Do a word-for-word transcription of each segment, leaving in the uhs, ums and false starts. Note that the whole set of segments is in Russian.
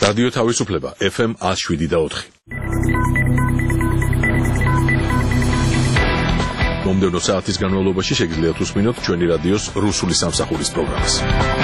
რადიო თავისუფლება ეფ ემ one oh seven და four. მომდევნო საათის განმავლობაში შეგიძლიათ უსმინოთ ჩვენი რადიოს რუსული სამსახურის პროგრამას.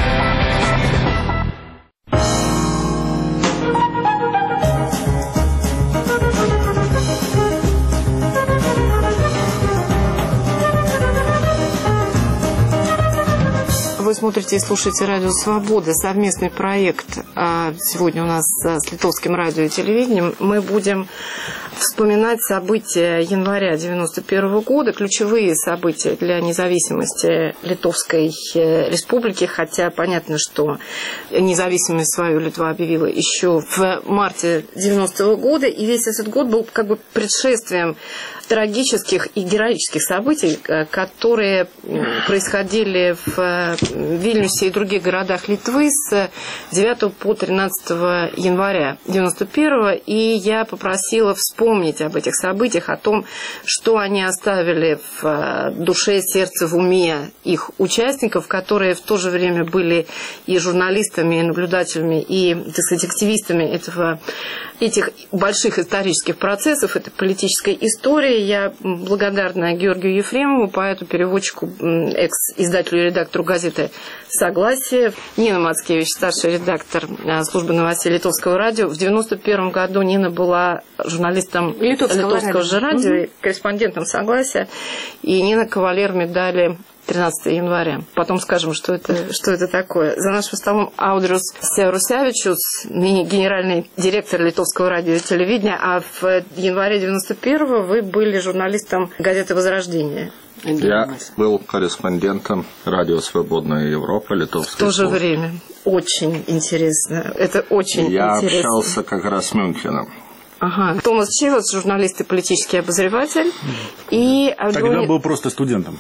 Вы смотрите и слушаете Радио Свобода, совместный проект сегодня у нас с Литовским радио и телевидением. Мы будем вспоминать события января девяносто первого года, ключевые события для независимости Литовской Республики, хотя понятно, что независимость свою Литва объявила еще в марте девяностого года, и весь этот год был как бы предшествием трагических и героических событий, которые происходили в Вильнюсе и других городах Литвы с девятого по тринадцатое января девяносто первого, и я попросила вспомнить об этих событиях, о том, что они оставили в душе, сердце, в уме их участников, которые в то же время были и журналистами, и наблюдателями, и, так сказать, активистами этого, этих больших исторических процессов, этой политической истории. Я благодарна Георгию Ефремову, поэту, переводчику, экс-издателю и редактору газеты «Согласие». Нина Мацкевич, старший редактор службы новостей Литовского радио. В девяносто первом году Нина была журналистом Литовского, Литовского же радио, угу. корреспондентом «Согласия». И Нина кавалер медали тринадцатого января. Потом скажем, что это, что это такое. За нашим столом Аудрус Сеурусявичус, ныне генеральный директор Литовского радио и телевидения, а в январе девяносто первого вы были журналистом газеты «Возрождение». Я был корреспондентом радио «Свободная Европа», Литовской. В то же время. Очень интересно. Это очень Я интересно. Я общался как раз с Мюнхеном. Ага. Томас Чивас, журналист и политический обозреватель. И Тогда Аудрунис... был просто студентом.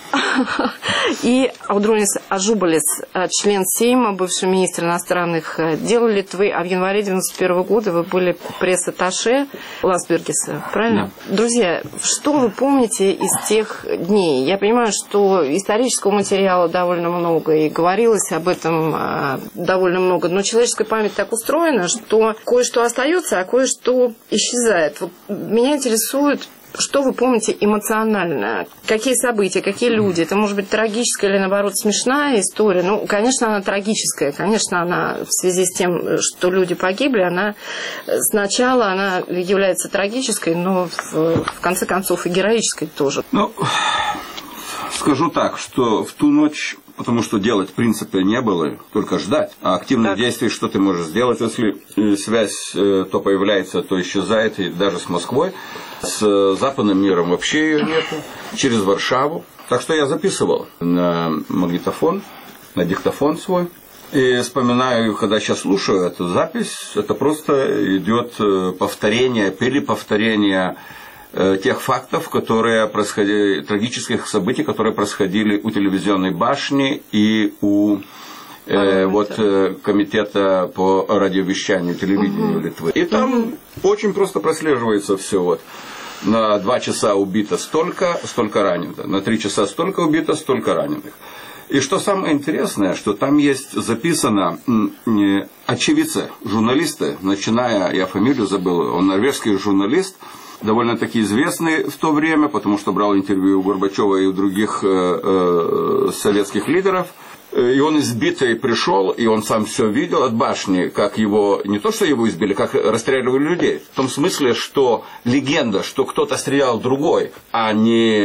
И Аудрунис Ажубалис, член Сейма, бывший министр иностранных дел Литвы. А в январе девяносто первого года вы были пресс-атташе Ландсбергиса, правильно? Да. Друзья, что вы помните из тех дней? Я понимаю, что исторического материала довольно много, и говорилось об этом довольно много. Но человеческая память так устроена, что кое-что остается, а кое-что исчезает. Вот меня интересует, что вы помните эмоционально? Какие события, какие люди? Это может быть трагическая или, наоборот, смешная история? Ну, конечно, она трагическая. Конечно, она в связи с тем, что люди погибли, она сначала она является трагической, но в, в конце концов и героической тоже. Ну, скажу так, что в ту ночь... Потому что делать, в принципе, не было, только ждать. А активных действий, что ты можешь сделать, если связь то появляется, то исчезает, и даже с Москвой. С западным миром вообще ее нету. Через Варшаву. Так что я записывал на магнитофон, на диктофон свой. И вспоминаю, когда сейчас слушаю эту запись, это просто идет повторение, переповторение тех фактов, которые происходили, трагических событий, которые происходили у телевизионной башни и у э, вот, э, комитета по радиовещанию и телевидению угу. Литвы. И там угу. очень просто прослеживается все. Вот. На два часа убито столько, столько раненых. На три часа столько убито, столько раненых. И что самое интересное, что там есть записано э, очевидцы, журналисты, начиная, я фамилию забыл, он норвежский журналист, довольно-таки известный в то время, потому что брал интервью у Горбачева и у других э, э, советских лидеров. И он избитый пришел, и он сам все видел от башни, как его, не то что его избили, как расстреливали людей. В том смысле, что легенда, что кто-то стрелял другой, а не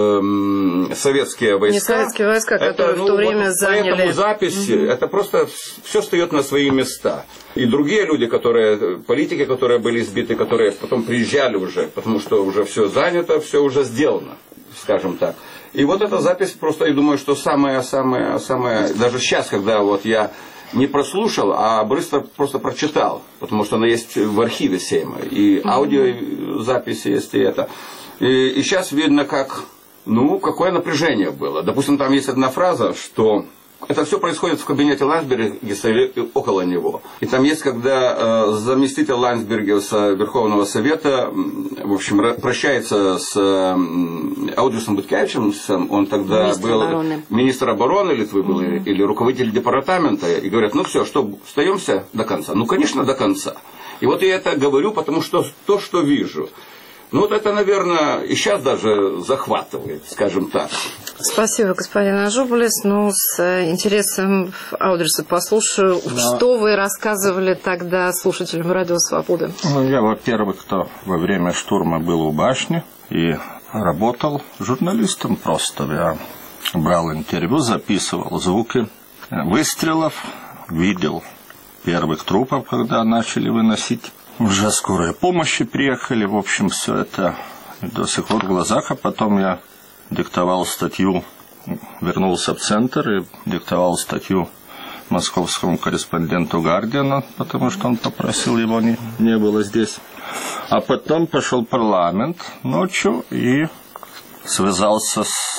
э, советские войска. Не советские войска, которые это, ну, в то время вот заняли. Поэтому запись, угу. это просто все встает на свои места. И другие люди, которые, политики, которые были избиты, которые потом приезжали уже, потому что уже все занято, все уже сделано, скажем так. И вот эта запись просто, я думаю, что самая-самая, самая, даже сейчас, когда вот я не прослушал, а быстро просто прочитал, потому что она есть в архиве Сейма, и аудиозаписи есть, и это. И, и сейчас видно, как, ну, какое напряжение было. Допустим, там есть одна фраза, что это все происходит в кабинете Ландсбергиса или около него. И там есть, когда э, заместитель Ландсбергиса Верховного Совета, в общем, прощается с э, Аудриусом Буткевичем, он тогда министр был обороны. министр обороны Литвы был, mm-hmm. или руководитель департамента, и говорят, ну все, что, остаемся до конца? Ну, конечно, до конца. И вот я это говорю, потому что то, что вижу. Ну, вот это, наверное, и сейчас даже захватывает, скажем так. Спасибо, господин Ажубалис. Ну, с интересом Аудриса послушаю, да. Что вы рассказывали тогда слушателям Радио Свобода? Ну, я, во-первых, кто во время штурма был у башни и работал журналистом просто. Я брал интервью, записывал звуки выстрелов, видел первых трупов, когда начали выносить. Уже скорая помощи приехали, в общем, все это до сих пор в глазах, а потом я диктовал статью, вернулся в центр и диктовал статью московскому корреспонденту «Гардиана», потому что он попросил, его не, не было здесь. А потом пошел в парламент ночью и связался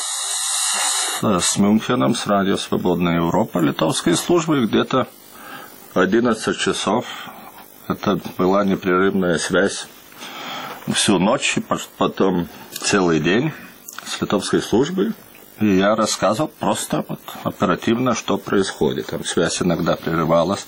с, с Мюнхеном, с радио «Свободная Европа», литовской службой, где-то одиннадцать часов. Это была непрерывная связь всю ночь, и потом целый день с литовской службой. И я рассказывал просто вот оперативно, что происходит. Там связь иногда прерывалась,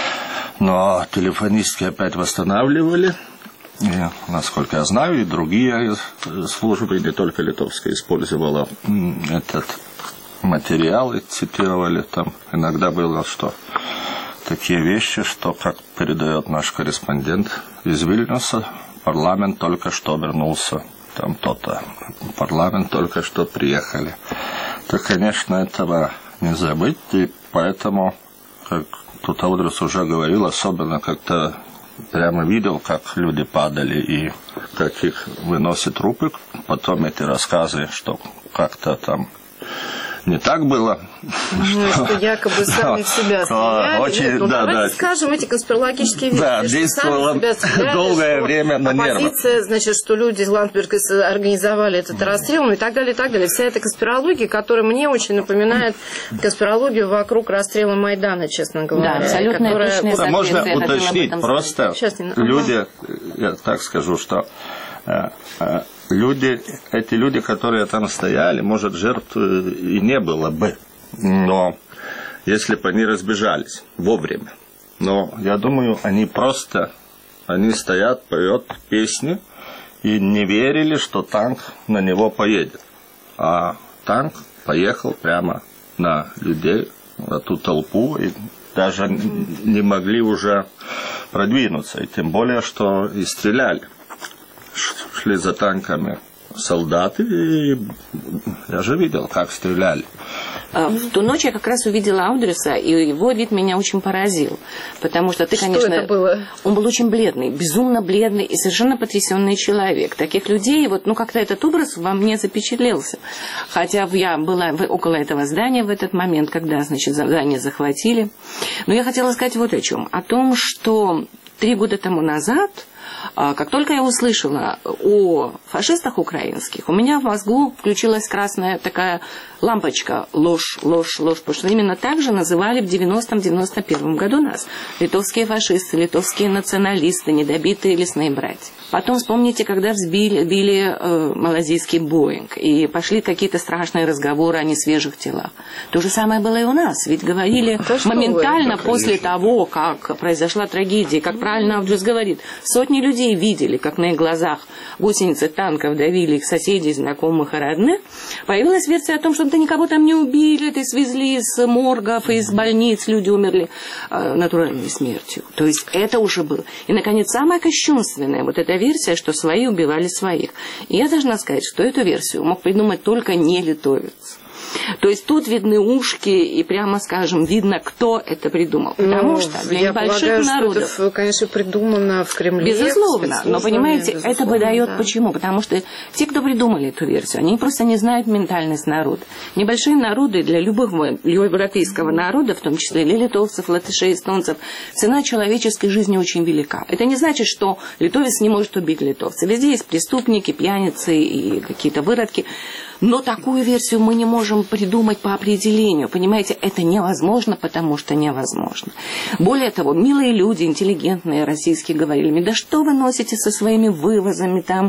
но телефонистки опять восстанавливали. И, насколько я знаю, и другие службы, не только литовская, использовала этот материал и цитировали. Там иногда было, что... такие вещи, что, как передает наш корреспондент из Вильнюса, парламент только что вернулся, там то-то, парламент только что приехали. То, конечно, этого не забыть, и поэтому, как тут Аудрис уже говорил, особенно как-то прямо видел, как люди падали и как их выносят трупы, потом эти рассказы, что как-то там не так было. Ну, что, что якобы сами в себя стреляли. Очень, нет, ну, да, давайте да. скажем эти конспирологические вещи. Да, действовало долгое время на нервах. Оппозиция, значит, что люди из Ландсберга организовали этот расстрел, ну и так далее, и так далее. Вся эта конспирология, которая мне очень напоминает конспирологию вокруг расстрела Майдана, честно говоря. Да, абсолютно которая... да, можно уточнить, просто люди, я так скажу, что люди, эти люди, которые там стояли, может, жертв и не было бы, но если бы они разбежались вовремя. Но я думаю, они просто, они стоят, поют песни и не верили, что танк на него поедет. А танк поехал прямо на людей, на ту толпу, и даже не могли уже продвинуться. И тем более, что и стреляли. Шли за танками солдаты, и я же видел, как стреляли. В ту ночь я как раз увидела Аудриса, и его вид меня очень поразил. Потому что ты, конечно... Что это было? Он был очень бледный, безумно бледный и совершенно потрясенный человек. Таких людей, вот, ну, как-то этот образ во мне запечатлелся. Хотя я была около этого здания в этот момент, когда, значит, здание захватили. Но я хотела сказать вот о чем. О том, что три года тому назад... Как только я услышала о фашистах украинских, у меня в мозгу включилась красная такая лампочка «ложь, ложь, ложь», потому что именно так же называли в девяностом — девяносто первом году нас. Литовские фашисты, литовские националисты, недобитые лесные братья. Потом вспомните, когда взбили били, э, малазийский Боинг, и пошли какие-то страшные разговоры о несвежих телах. То же самое было и у нас, ведь говорили да моментально вы, после того, как произошла трагедия, как правильно Авдрис говорит, сотни людей видели, как на их глазах гусеницы танков давили их соседей, знакомых и родных. Появилась версия о том, что да никого там не убили, это свезли из моргов, из больниц, люди умерли э, натуральной смертью. То есть это уже было. И, наконец, самое кощунственное, вот эта версия, что свои убивали своих. И я должна сказать, что эту версию мог придумать только не литовец. То есть тут видны ушки, и прямо скажем, видно, кто это придумал. Потому ну, что для небольших полагаю, народов... Что это, конечно, придумано в Кремле. Безусловно. Но, понимаете, безусловно, это выдает да. Почему? Потому что те, кто придумали эту версию, они просто не знают ментальность народа. Небольшие народы для любого европейского народа, в том числе для литовцев, латышей, эстонцев, цена человеческой жизни очень велика. Это не значит, что литовец не может убить литовца. Везде есть преступники, пьяницы и какие-то выродки. Но такую версию мы не можем придумать по определению. Понимаете, это невозможно, потому что невозможно. Более того, милые люди, интеллигентные, российские, говорили мне: да что вы носите со своими вывозами там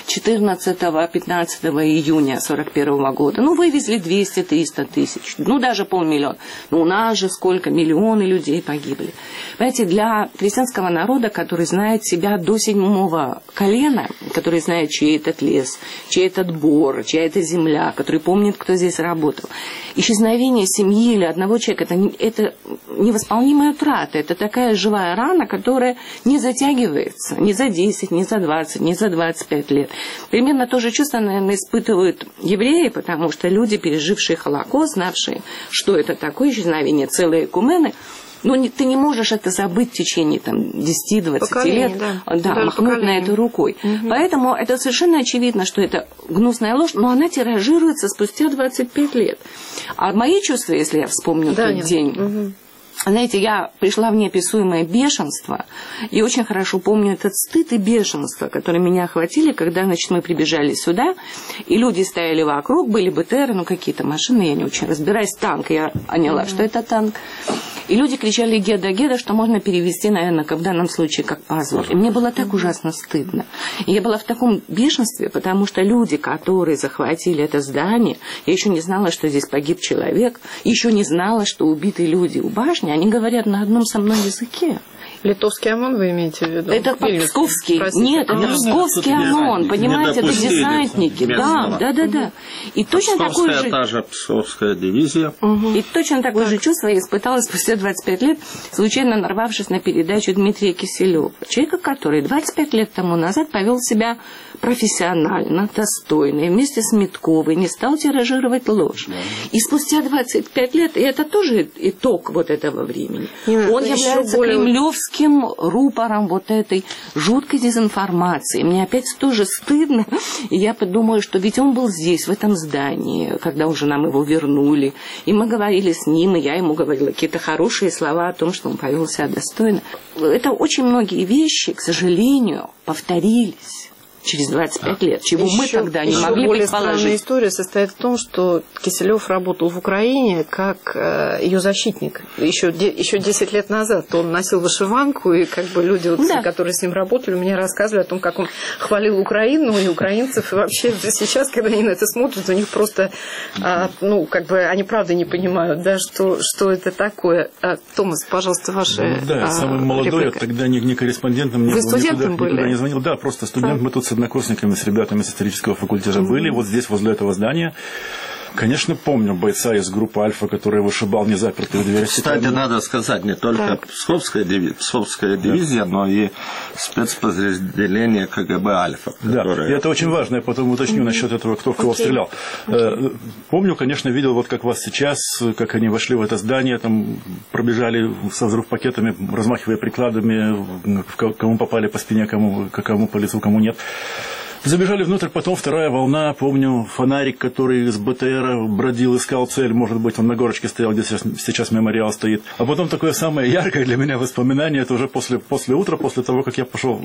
четырнадцатого-пятнадцатого июня сорок первого года? Ну, вывезли двести-триста тысяч, ну, даже полмиллиона. Ну, у нас же сколько, миллионы людей погибли. Понимаете, для крестьянского народа, который знает себя до седьмого колена, который знает, чей этот лес, чей этот бор, чья это земля, который помнит, кто здесь работал, исчезновение семьи или одного человека, это, не, это невосполнимая утрата, это такая живая рана, которая не затягивается ни за десять, ни за двадцать, ни за двадцать пять лет. Примерно то же чувство, наверное, испытывают евреи, потому что люди, пережившие Холокост, знавшие, что это такое исчезновение целой экумены, ну, не, ты не можешь это забыть в течение там, десяти-двадцати лет, да, да, махнуть на это рукой. Угу. Поэтому это совершенно очевидно, что это гнусная ложь, но она тиражируется спустя двадцать пять лет. А мои чувства, если я вспомню да, тот нет. день... Угу. Знаете, я пришла в неописуемое бешенство, и очень хорошо помню этот стыд и бешенство, которые меня охватили, когда, значит, мы прибежали сюда, и люди стояли вокруг, были БТРы, ну, какие-то машины, я не очень разбираюсь, танк, я поняла, mm-hmm. что это танк. И люди кричали «Геда, Геда», что можно перевести, наверное, как в данном случае, как позор. И мне было так ужасно стыдно. И я была в таком бешенстве, потому что люди, которые захватили это здание, я еще не знала, что здесь погиб человек, еще не знала, что убиты люди у башни, они говорят на одном со мной языке. Литовский ОМОН вы имеете в виду? Это Псковский. Нет, это Псковский ОМОН. Понимаете, это десантники. Да, да, да, да. И точно такое же... та же Псковская дивизия. Угу. И точно такое так. же чувство я испытала спустя двадцать пять лет, случайно нарвавшись на передачу Дмитрия Киселева. Человека, который двадцать пять лет тому назад повел себя профессионально, достойно, и вместе с Митковой не стал тиражировать ложь. Да. И спустя двадцать пять лет, и это тоже итог вот этого времени, Нет, он является более... кремлевским рупором вот этой жуткой дезинформации. Мне опять тоже стыдно, и я подумала, что ведь он был здесь, в этом здании, когда уже нам его вернули, и мы говорили с ним, и я ему говорила какие-то хорошие слова о том, что он повел себя достойно. Это очень многие вещи, к сожалению, повторились через двадцать пять лет, чего еще, мы тогда не могли более предположить. Странная история состоит в том, что Киселев работал в Украине как э, ее защитник. Еще, де, еще десять лет назад он носил вышиванку, и как бы люди, вот, да. которые с ним работали, мне рассказывали о том, как он хвалил Украину и украинцев. И вообще сейчас, когда они на это смотрят, у них просто, э, ну, как бы, они правда не понимают, да, что, что это такое. А, Томас, пожалуйста, ваша Да, а, самый молодой, реплика. Тогда не, не корреспондентом, не Вы был, студентом никуда, были? никуда не звонил. Да, просто студент. А. Мы тут с однокурсниками, с ребятами с исторического факультета mm-hmm. были, вот здесь, возле этого здания. Конечно, помню бойца из группы «Альфа», который вышибал незапертые двери. Кстати, надо сказать, не только так. Псковская, диви... Псковская дивизия, да. но и спецподразделение КГБ «Альфа». Которое... Да, и это очень важно, я потом уточню mm-hmm. насчет этого, кто в кого okay. стрелял. Okay. Помню, конечно, видел, вот как вас сейчас, как они вошли в это здание, там пробежали со взрывпакетами, размахивая прикладами, кому попали по спине, кому, кому по лицу, кому нет. Забежали внутрь, потом вторая волна, помню, фонарик, который с БТРа бродил, искал цель, может быть, он на горочке стоял, где сейчас, сейчас мемориал стоит. А потом такое самое яркое для меня воспоминание, это уже после, после утра, после того, как я пошел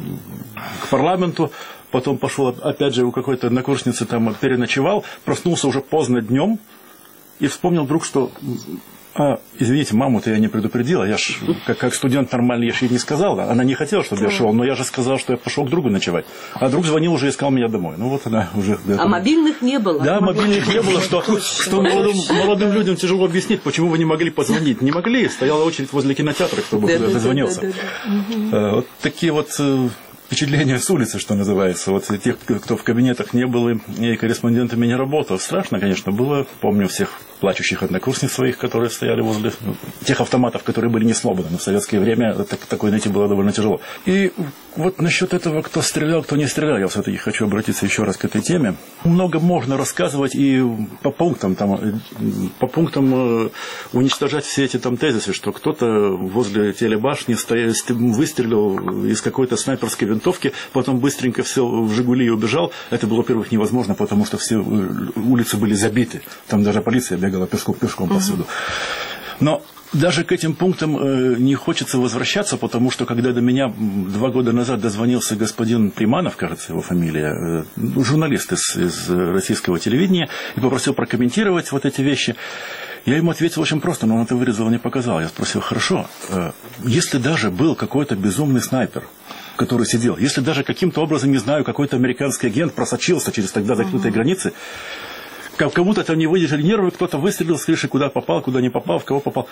к парламенту, потом пошел, опять же, у какой-то однокурсницы там переночевал, проснулся уже поздно днем и вспомнил вдруг, что... А, извините, маму-то я не предупредила, я ж как, как студент нормальный, я же ей не сказал, она не хотела, чтобы я шел, но я же сказал, что я пошел к другу ночевать. А друг звонил, уже искал меня домой. Ну вот она уже... А мобильных не было? Да, мобильных не было, что, что молодым, молодым людям тяжело объяснить, почему вы не могли позвонить. Не могли, стояла очередь возле кинотеатра, чтобы да, дозвонился. Да, да, да, да. Вот такие вот... впечатления с улицы, что называется. Вот тех, кто в кабинетах не был и корреспондентами не работал. Страшно, конечно, было. Помню всех плачущих однокурсниц своих, которые стояли возле тех автоматов, которые были не сломаны. Но в советское время так, такое найти было довольно тяжело. И вот насчет этого, кто стрелял, кто не стрелял, я все-таки хочу обратиться еще раз к этой теме. Много можно рассказывать и по пунктам, там, по пунктам уничтожать все эти там тезисы, что кто-то возле телебашни стоял, выстрелил из какой-то снайперской винтовки, потом быстренько сел в «Жигули» и убежал. Это было, во-первых, невозможно, потому что все улицы были забиты. Там даже полиция бегала пешком, пешком повсюду. Но даже к этим пунктам э, не хочется возвращаться, потому что когда до меня два года назад дозвонился господин Приманов, кажется, его фамилия, э, журналист из, из российского телевидения, и попросил прокомментировать вот эти вещи, я ему ответил очень просто, но он это вырезал, не показал. Я спросил, хорошо, э, если даже был какой-то безумный снайпер, который сидел, если даже каким-то образом, не знаю, какой-то американский агент просочился через тогда закрытые границы, кому-то там не выдержали нервы, кто-то выстрелил с крыши, куда попал, куда не попал, в кого попал.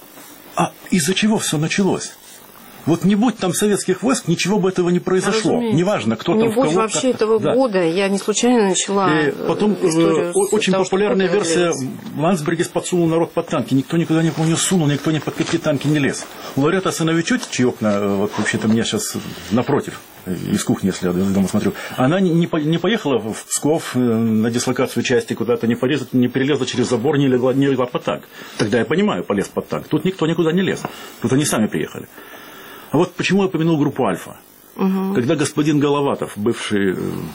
А из-за чего все началось? Вот не будь там советских войск, ничего бы этого не произошло. Разумеется. Неважно, кто не там в кого. Не будь вообще этого да. года, я не случайно начала. И потом э, очень того, популярная версия: Ландсбергис подсунул народ под танки. Никто никуда не, не сунул, никто ни под какие танки не лез. Лауреата Сыновичуть, чьи окна, вот вообще-то меня сейчас напротив, из кухни, если я дома смотрю, она не, не поехала в Псков на дислокацию части куда-то, не, полез, не перелезла через забор, не легла, не легла под танк. Тогда я понимаю, полез под танк. Тут никто никуда не лез. Тут они сами приехали. А вот почему я упомянул группу «Альфа». Угу. Когда господин Головатов, бывший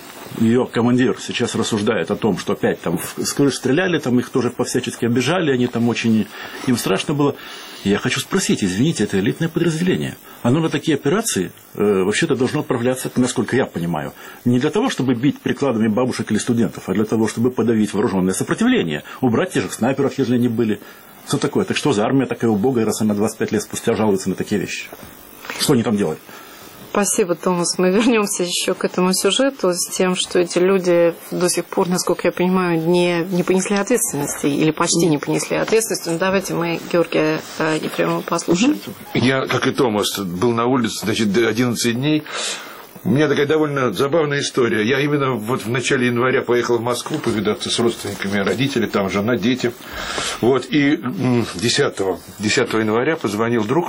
ее командир, сейчас рассуждает о том, что опять там с крыш стреляли, там их тоже по-всячески обижали, они там очень, им страшно было. Я хочу спросить, извините, это элитное подразделение. Оно на такие операции э, вообще-то должно отправляться, насколько я понимаю, не для того, чтобы бить прикладами бабушек или студентов, а для того, чтобы подавить вооруженное сопротивление, убрать тех же снайперов, если они были. Что такое? Так что за армия такая убогая, раз она двадцать пять лет спустя жалуется на такие вещи? Что они там делают? Спасибо, Томас. Мы вернемся еще к этому сюжету с тем, что эти люди до сих пор, насколько я понимаю, не, не понесли ответственности или почти не понесли ответственности. Ну, давайте мы Георгия э, Ефремова послушаем. Я, как и Томас, был на улице, значит, одиннадцать дней. У меня такая довольно забавная история. Я именно вот в начале января поехал в Москву повидаться с родственниками, родители, там жена, дети. Вот, и десятого января позвонил друг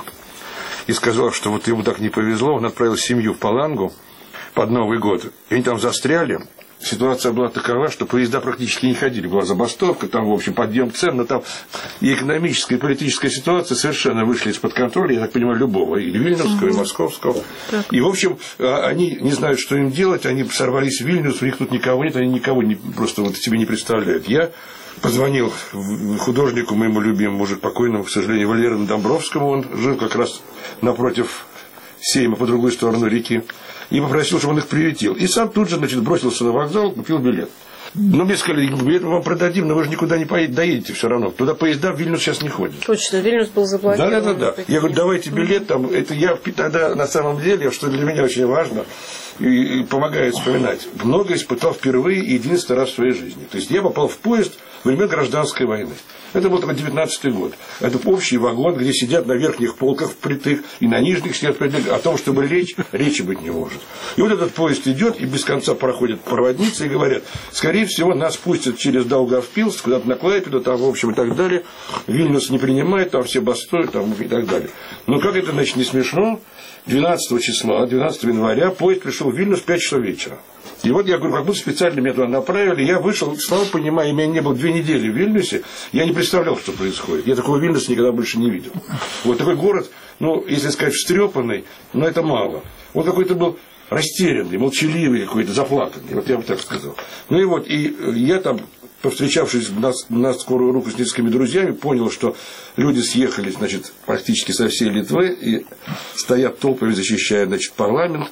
и сказал, что вот ему так не повезло, он отправил семью в Палангу под Новый год, и они там застряли. Ситуация была такова, что поезда практически не ходили. Была забастовка, там, в общем, подъем цен, но там и экономическая, и политическая ситуация совершенно вышли из-под контроля, я так понимаю, любого, и вильнюсского, и московского. Так. И, в общем, они не знают, что им делать, они сорвались в Вильнюс, у них тут никого нет, они никого не, просто вот себе не представляют. Я позвонил художнику, моему любимому, уже покойному, к сожалению, Валерию Домбровскому, он жил как раз напротив Сейма, по другой сторону реки, и попросил, чтобы он их приютил. И сам тут же, значит, бросился на вокзал, купил билет. Но мне сказали, билет мы вам продадим, но вы же никуда не поедете, доедете все равно. Туда поезда в Вильнюс сейчас не ходят. Точно, Вильнюс был заблокирован. Да, да, да, да. Я говорю, давайте билет, там, это я тогда на самом деле, что для меня очень важно, и, и помогает вспоминать, много испытал впервые и единственный раз в своей жизни. То есть я попал в поезд во время гражданской войны. Это был такой девятнадцатый год. Это общий вагон, где сидят на верхних полках впритык, и на нижних сидят впритык. О том, чтобы лечь, речи быть не может. И вот этот поезд идет, и без конца проходят проводницы и говорят, скорее всего, нас пустят через Даугавпилс, куда-то на Клайпеду, там, в общем, и так далее. Вильнюс не принимает, там все бастуют, там, и так далее. Но как это, значит, не смешно? двенадцатого числа, двенадцатого января поезд пришел в Вильнюс в пять часов вечера. И вот я говорю, как будто специально меня туда направили. Я вышел, слава понимаю, меня не было две недели в Вильнюсе. Я не представлял, что происходит. Я такого Вильнюса никогда больше не видел. Вот такой город, ну, если сказать, встрепанный, но это мало. Он какой-то был растерянный, молчаливый какой-то, заплаканный. Вот я бы так сказал. Ну и вот, и я там, повстречавшись на, на скорую руку с несколькими друзьями, понял, что люди съехались, значит, практически со всей Литвы и стоят толпами, защищая, значит, парламент,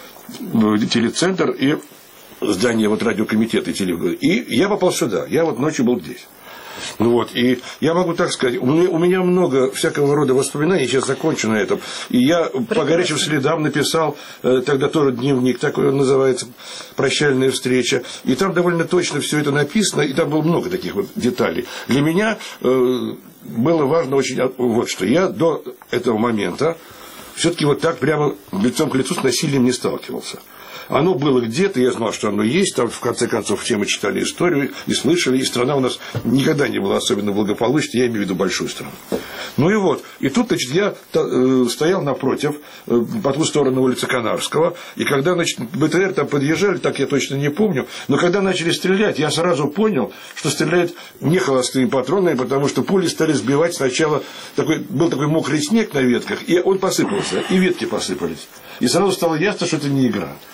телецентр и здание вот радиокомитета и телевизора. И я попал сюда. Я вот ночью был здесь. Ну вот, и я могу так сказать, у меня, у меня много всякого рода воспоминаний, я сейчас закончу на этом. И я Прекрасно. По горячим следам написал, э, тогда тоже дневник, такой он называется, «Прощальная встреча». И там довольно точно все это написано, и там было много таких вот деталей. Для меня э, было важно очень вот что. Я до этого момента все-таки вот так прямо лицом к лицу с насилием не сталкивался. Оно было где-то, я знал, что оно есть, там, в конце концов, все мы читали историю и слышали, и страна у нас никогда не была особенно благополучной, я имею в виду большую страну. Ну и вот, и тут, значит, я э, стоял напротив, э, по ту сторону улицы Канарского, и когда, значит, БТР там подъезжали, так я точно не помню, но когда начали стрелять, я сразу понял, что стреляют не холостыми патронами, потому что пули стали сбивать сначала, такой, был такой мокрый снег на ветках, и он посыпался, и ветки посыпались. И сразу стало ясно, что это не игра.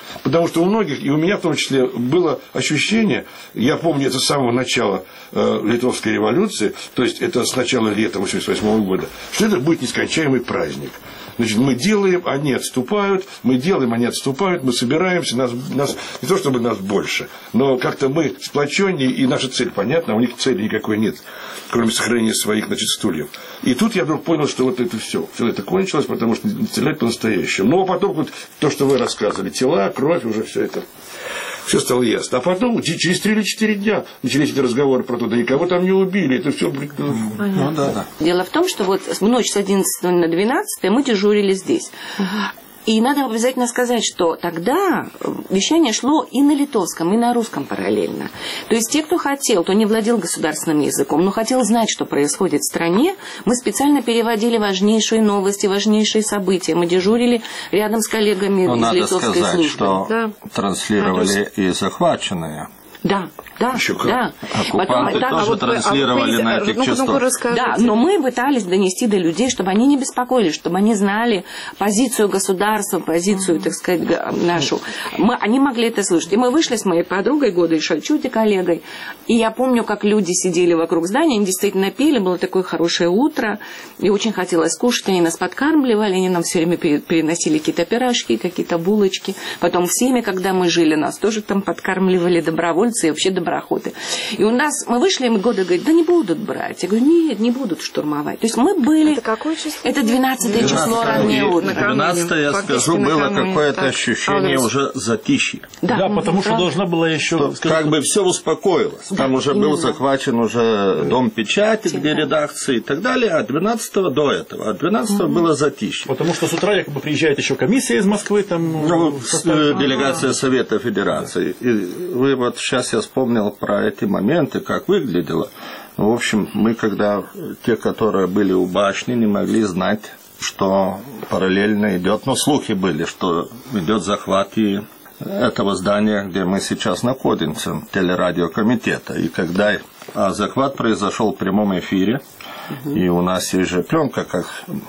Потому что у многих, и у меня в том числе, было ощущение, я помню это с самого начала э, Литовской революции, то есть это с начала лета восемьдесят восьмого года, что это будет нескончаемый праздник. Значит, мы делаем, они отступают, мы делаем, они отступают, мы собираемся, нас, нас не то чтобы нас больше, но как-то мы сплоченнее, и наша цель понятна, а у них цели никакой нет, кроме сохранения своих, значит, стульев. И тут я вдруг понял, что вот это все, все это кончилось, потому что не стрелять по-настоящему. Ну, а потом вот то, что вы рассказывали, тела, кровь, уже все это... Все стало ясно. А потом, через три или четыре дня, начались эти разговоры про то, да никого там не убили. Это все... Ну, да, да. Дело в том, что вот в ночь с одиннадцатого на двенадцатое мы дежурили здесь. Uh-huh. И надо обязательно сказать, что тогда вещание шло и на литовском, и на русском параллельно. То есть те, кто хотел, кто не владел государственным языком, но хотел знать, что происходит в стране, мы специально переводили важнейшие новости, важнейшие события. Мы дежурили рядом с коллегами но из надо литовской сказать, службы. Что да. транслировали и захваченные. Да, да, еще как. да. Оккупанты Потом, тоже а вот, транслировали а на этих ну, частотах. Да, но мы пытались донести до людей, чтобы они не беспокоились, чтобы они знали позицию государства, позицию, так сказать, нашу. Мы, они могли это слышать. И мы вышли с моей подругой, Годой Шальчути, коллегой, и я помню, как люди сидели вокруг здания, они действительно пели, было такое хорошее утро, и очень хотелось кушать, они нас подкармливали, они нам все время переносили какие-то пирожки, какие-то булочки. Потом в семье, когда мы жили, нас тоже там подкармливали добровольцы и вообще доброходы. И у нас, мы вышли, и мы Года говорит, да не будут брать. Я говорю, нет, не будут штурмовать. То есть мы были... Это какое число? Это двенадцатое число раннее утро. двенадцатое, я скажу, было какое-то ощущение так. уже затишья. Да, да потому что должна была еще... Скажу, как бы все успокоилось. Да, там уже именно. Был захвачен уже дом печати, где да. редакции и так далее, а двенадцатого до этого. А двенадцатого угу. было затишье. Потому что с утра якобы приезжает еще комиссия из Москвы. Там, ну, состав... делегация ага. Совета Федерации. И вы вот сейчас я вспомнил про эти моменты, как выглядело. В общем, мы, когда те, которые были у башни, не могли знать, что параллельно идет, но слухи были, что идет захват и этого здания, где мы сейчас находимся, телерадиокомитета. И когда а захват произошел в прямом эфире, угу. и у нас есть же пленка, как,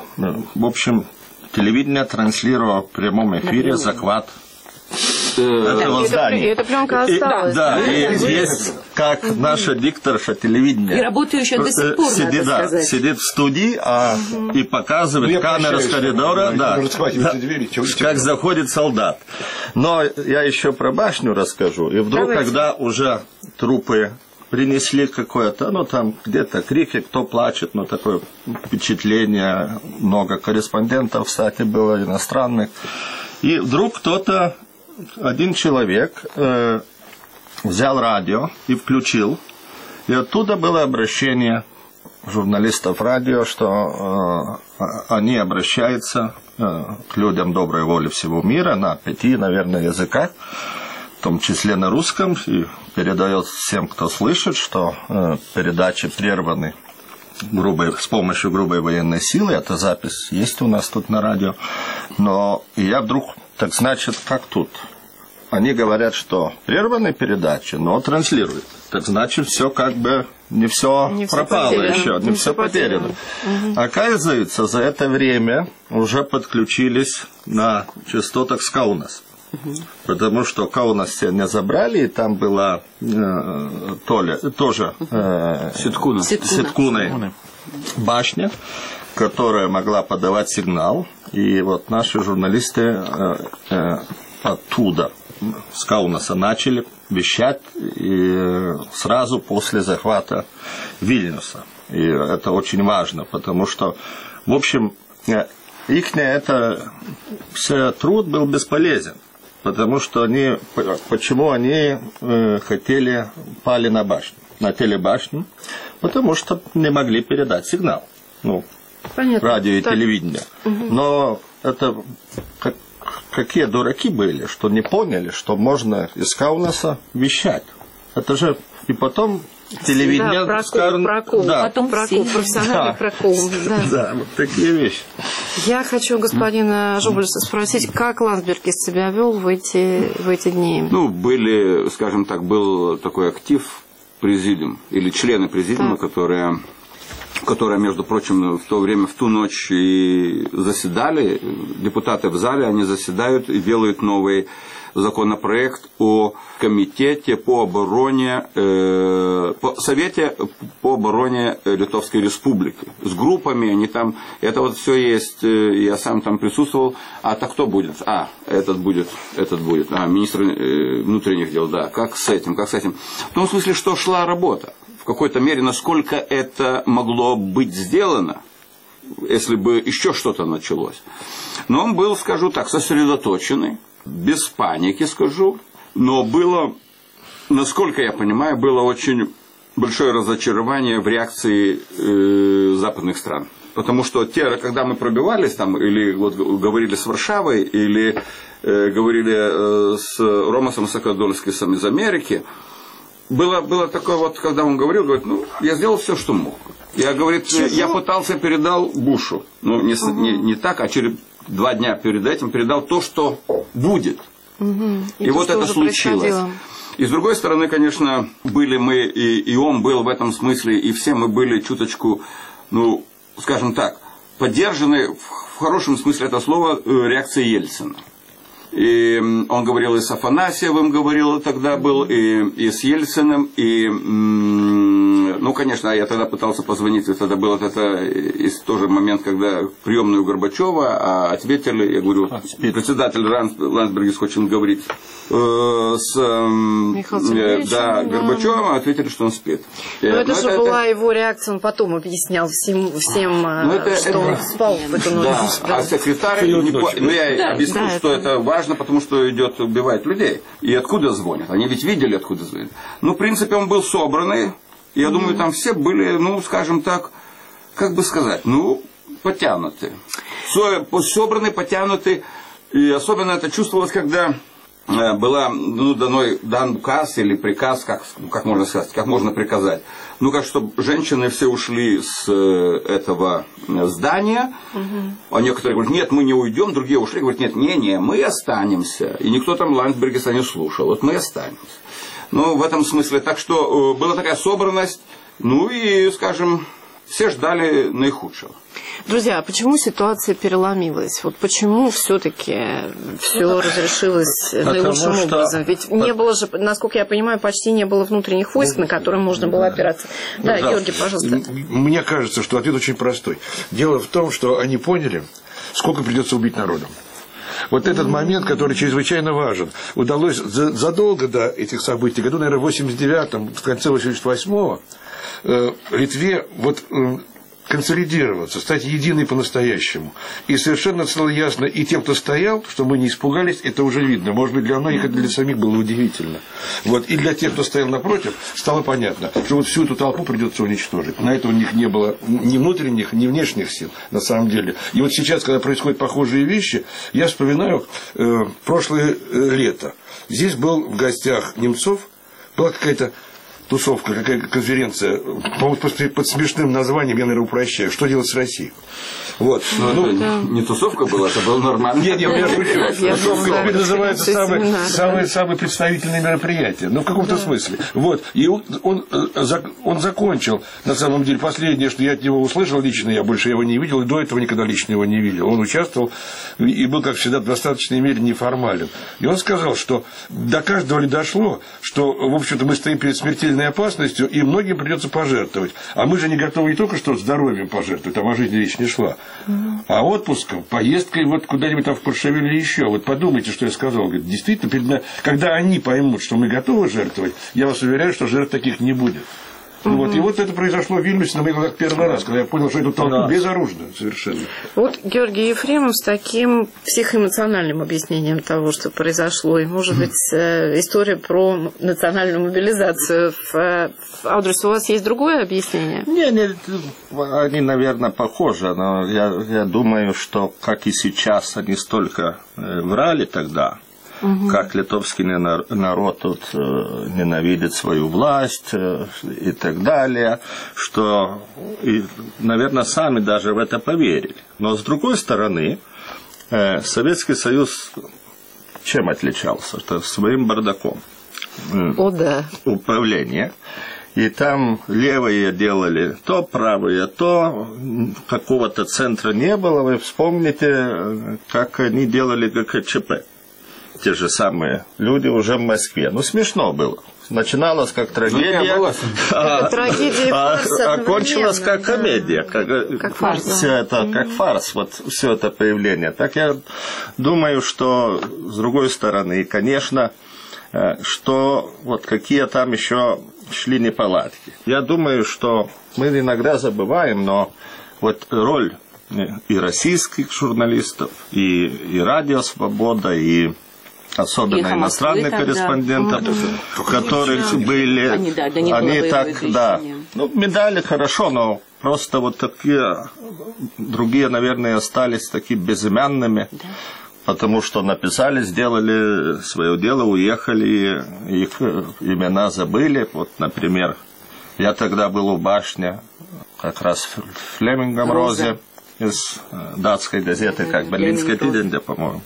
в общем, телевидение транслировало в прямом эфире захват этого здания. Эта пленка осталась. И, да, да, и есть, как угу. наша дикторша телевидения. И работает еще до сих пор, сидит, надо да, сидит в студии а, угу. и показывает ну, камера с коридора, да, да, двери, как заходит солдат. Но я еще про башню расскажу. И вдруг, Давайте. когда уже трупы принесли какое-то, ну там где-то крики, кто плачет, ну такое впечатление, много корреспондентов, кстати, было иностранных. И вдруг кто-то, один человек э, взял радио и включил, и оттуда было обращение журналистов радио, что э, они обращаются э, к людям доброй воли всего мира на пяти, наверное, языках, в том числе на русском, и передает всем, кто слышит, что э, передачи прерваны грубой, с помощью грубой военной силы. Эта запись есть у нас тут на радио. Но я вдруг, так значит, как тут? Они говорят, что прерваны передачи, но транслируют. Так значит, все как бы не все не пропало все еще, не, не все потеряно. потеряно. Угу. Оказывается, за это время уже подключились на частотах с Каунас. Угу. Потому что Каунас не забрали, и там была э, толя, тоже э, Ситкуна. Ситкуна башня, которая могла подавать сигнал. И вот наши журналисты э, э, оттуда, с Каунаса, начали вещать и сразу после захвата Вильнюса. И это очень важно, потому что, в общем, их это все труд был бесполезен. Потому что они, почему они э, хотели, пали на башню, на телебашню? Потому что не могли передать сигнал. Ну, Понятно. радио и так. телевидение. Угу. Но это как, какие дураки были, что не поняли, что можно из Каунаса вещать. Это же и потом телевидение... Да, прокол, скажем, прокол. Да. Потом прокол, профессиональный да. прокол. Да. да, вот такие вещи. Я хочу господина Жобулеса спросить, как Ландсбергис себя вел в эти, в эти дни? Ну, были, скажем так, был такой актив президиум, или члены президиума, так. которые которые, между прочим, в то время, в ту ночь и заседали, депутаты в зале, они заседают и делают новый законопроект о комитете по обороне, э, по совете по обороне Литовской Республики. С группами они там, это вот все есть, я сам там присутствовал. А так кто будет? А, этот будет, этот будет. А, министр э, внутренних дел, да. Как с этим, как с этим? В том смысле, что шла работа. В какой-то мере, насколько это могло быть сделано, если бы еще что-то началось. Но он был, скажу так, сосредоточенный, без паники, скажу. Но было, насколько я понимаю, было очень большое разочарование в реакции э, западных стран. Потому что те, когда мы пробивались там, или вот, говорили с Варшавой, или э, говорили э, с Ромасом Сакадольским из Америки, было, было такое вот, когда он говорил, говорит, ну, я сделал все, что мог. Я, говорит, Чего? я пытался, передал Бушу. Ну, не, угу. не, не так, а через два дня перед этим передал то, что будет. Угу. И, и вот это случилось. И с другой стороны, конечно, были мы, и, и он был в этом смысле, и все мы были чуточку, ну, скажем так, поддержаны, в хорошем смысле этого слова, реакцией Ельцина. И он говорил и с Афанасьевым, говорил тогда был, и, и с Ельциным, и, ну, конечно, я тогда пытался позвонить, и тогда был это и тоже момент, когда приемную Горбачева, а ответили, я говорю, председатель Ландсбергис хочет говорить э, с э, да, Горбачевым, а ответили, что он спит. Но это, Но это же это, была это... его реакция, он потом объяснял всем, всем это, что это, он спал в эту ночь. Да, да. А секретарь, не, ну, я да, объяснил, да, что это, это важно. Важно, потому что идет убивать людей. И откуда звонят? Они ведь видели, откуда звонят. Ну, в принципе, он был собранный. Я mm-hmm. думаю, там все были, ну, скажем так, как бы сказать, ну, потянуты. Собраны, потянуты. И особенно это чувствовалось, когда была, ну, данной, дан указ или приказ, как, как можно сказать, как можно приказать. Ну, как, чтобы женщины все ушли с этого здания. Угу. А некоторые говорят, нет, мы не уйдем, другие ушли. Говорят, нет, не, не, мы останемся. И никто там Ландсбергиса не слушал. Вот мы останемся. Ну, в этом смысле. Так что была такая собранность. Ну, и, скажем, все ждали наихудшего. Друзья, а почему ситуация переломилась? Вот почему все-таки все разрешилось наилучшим что... образом? Ведь не было же, насколько я понимаю, почти не было внутренних войск, на которые можно было опираться. Да, да, Георгий, пожалуйста. Мне кажется, что ответ очень простой. Дело в том, что они поняли, сколько придется убить народу. Вот этот момент, который чрезвычайно важен. Удалось задолго до этих событий, году, наверное, в восемьдесят девятом, в конце восемьдесят восьмого, э, Литве вот... Э, консолидироваться, стать единой по-настоящему. И совершенно стало ясно, и тем, кто стоял, что мы не испугались, это уже видно. Может быть, для многих это для самих было удивительно. Вот. И для тех, кто стоял напротив, стало понятно, что вот всю эту толпу придется уничтожить. На это у них не было ни внутренних, ни внешних сил, на самом деле. И вот сейчас, когда происходят похожие вещи, я вспоминаю э, прошлое э, лето. Здесь был в гостях Немцов, была какая-то тусовка, какая-то конференция, по-моему, под смешным названием, я, наверное, упрощаю, что делать с Россией. Вот. Но ну, это не тусовка была, это было нормально. Нет, нет, я шучу. Тусовка называется самые, самые, самые представительные мероприятия. Ну, в каком-то смысле. Вот. И он, он, он закончил, на самом деле, последнее, что я от него услышал лично, я больше его не видел, и до этого никогда лично его не видел. Он участвовал и был, как всегда, в достаточной мере неформален. И он сказал, что до каждого ли дошло, что, в общем-то, мы стоим перед смертельной опасностью, и многим придется пожертвовать. А мы же не готовы не только что здоровьем пожертвовать, там о жизни речь не шла, а отпуском, поездкой вот куда-нибудь там в Паршевель или еще. Вот подумайте, что я сказал. Говорит, действительно, когда они поймут, что мы готовы жертвовать, я вас уверяю, что жертв таких не будет. Угу. Вот. И вот это произошло в Вильнюсе на моих глазах первый раз, когда я понял, что эту толпу да. безоружную совершенно. Вот Георгий Ефремов с таким психоэмоциональным объяснением того, что произошло. И, может быть, история про национальную мобилизацию. В адрес у вас есть другое объяснение? Нет, нет, они, наверное, похожи. Но я, я думаю, что, как и сейчас, они столько врали тогда. Угу. Как литовский народ тут э, ненавидит свою власть э, и так далее, что, и, наверное, сами даже в это поверили. Но, с другой стороны, э, Советский Союз чем отличался? Это своим бардаком. О, да. Управление. И там левые делали то, правые то, какого-то центра не было. Вы вспомните, как они делали ГКЧП. Те же самые люди уже в Москве. Ну, смешно было. Начиналось как трагедия, ну, а, трагедия а, а кончилось как да. комедия. Как, как фарс. Все это, mm-hmm. как фарс, вот все это появление. Так я думаю, что с другой стороны, конечно, что вот какие там еще шли неполадки. Я думаю, что мы иногда забываем, но вот роль и российских журналистов, и, и Радио Свобода, и особенно и иностранных Москвы, корреспондентов, угу. которые были, они, да, да они так, да, ну, медали хорошо, но просто вот такие, другие, наверное, остались такими безымянными, да. Потому что написали, сделали свое дело, уехали, их имена забыли. Вот, например, я тогда был у башни, как раз в Флемингом Розе, из датской газеты, как Берлинская Тиденде, по-моему.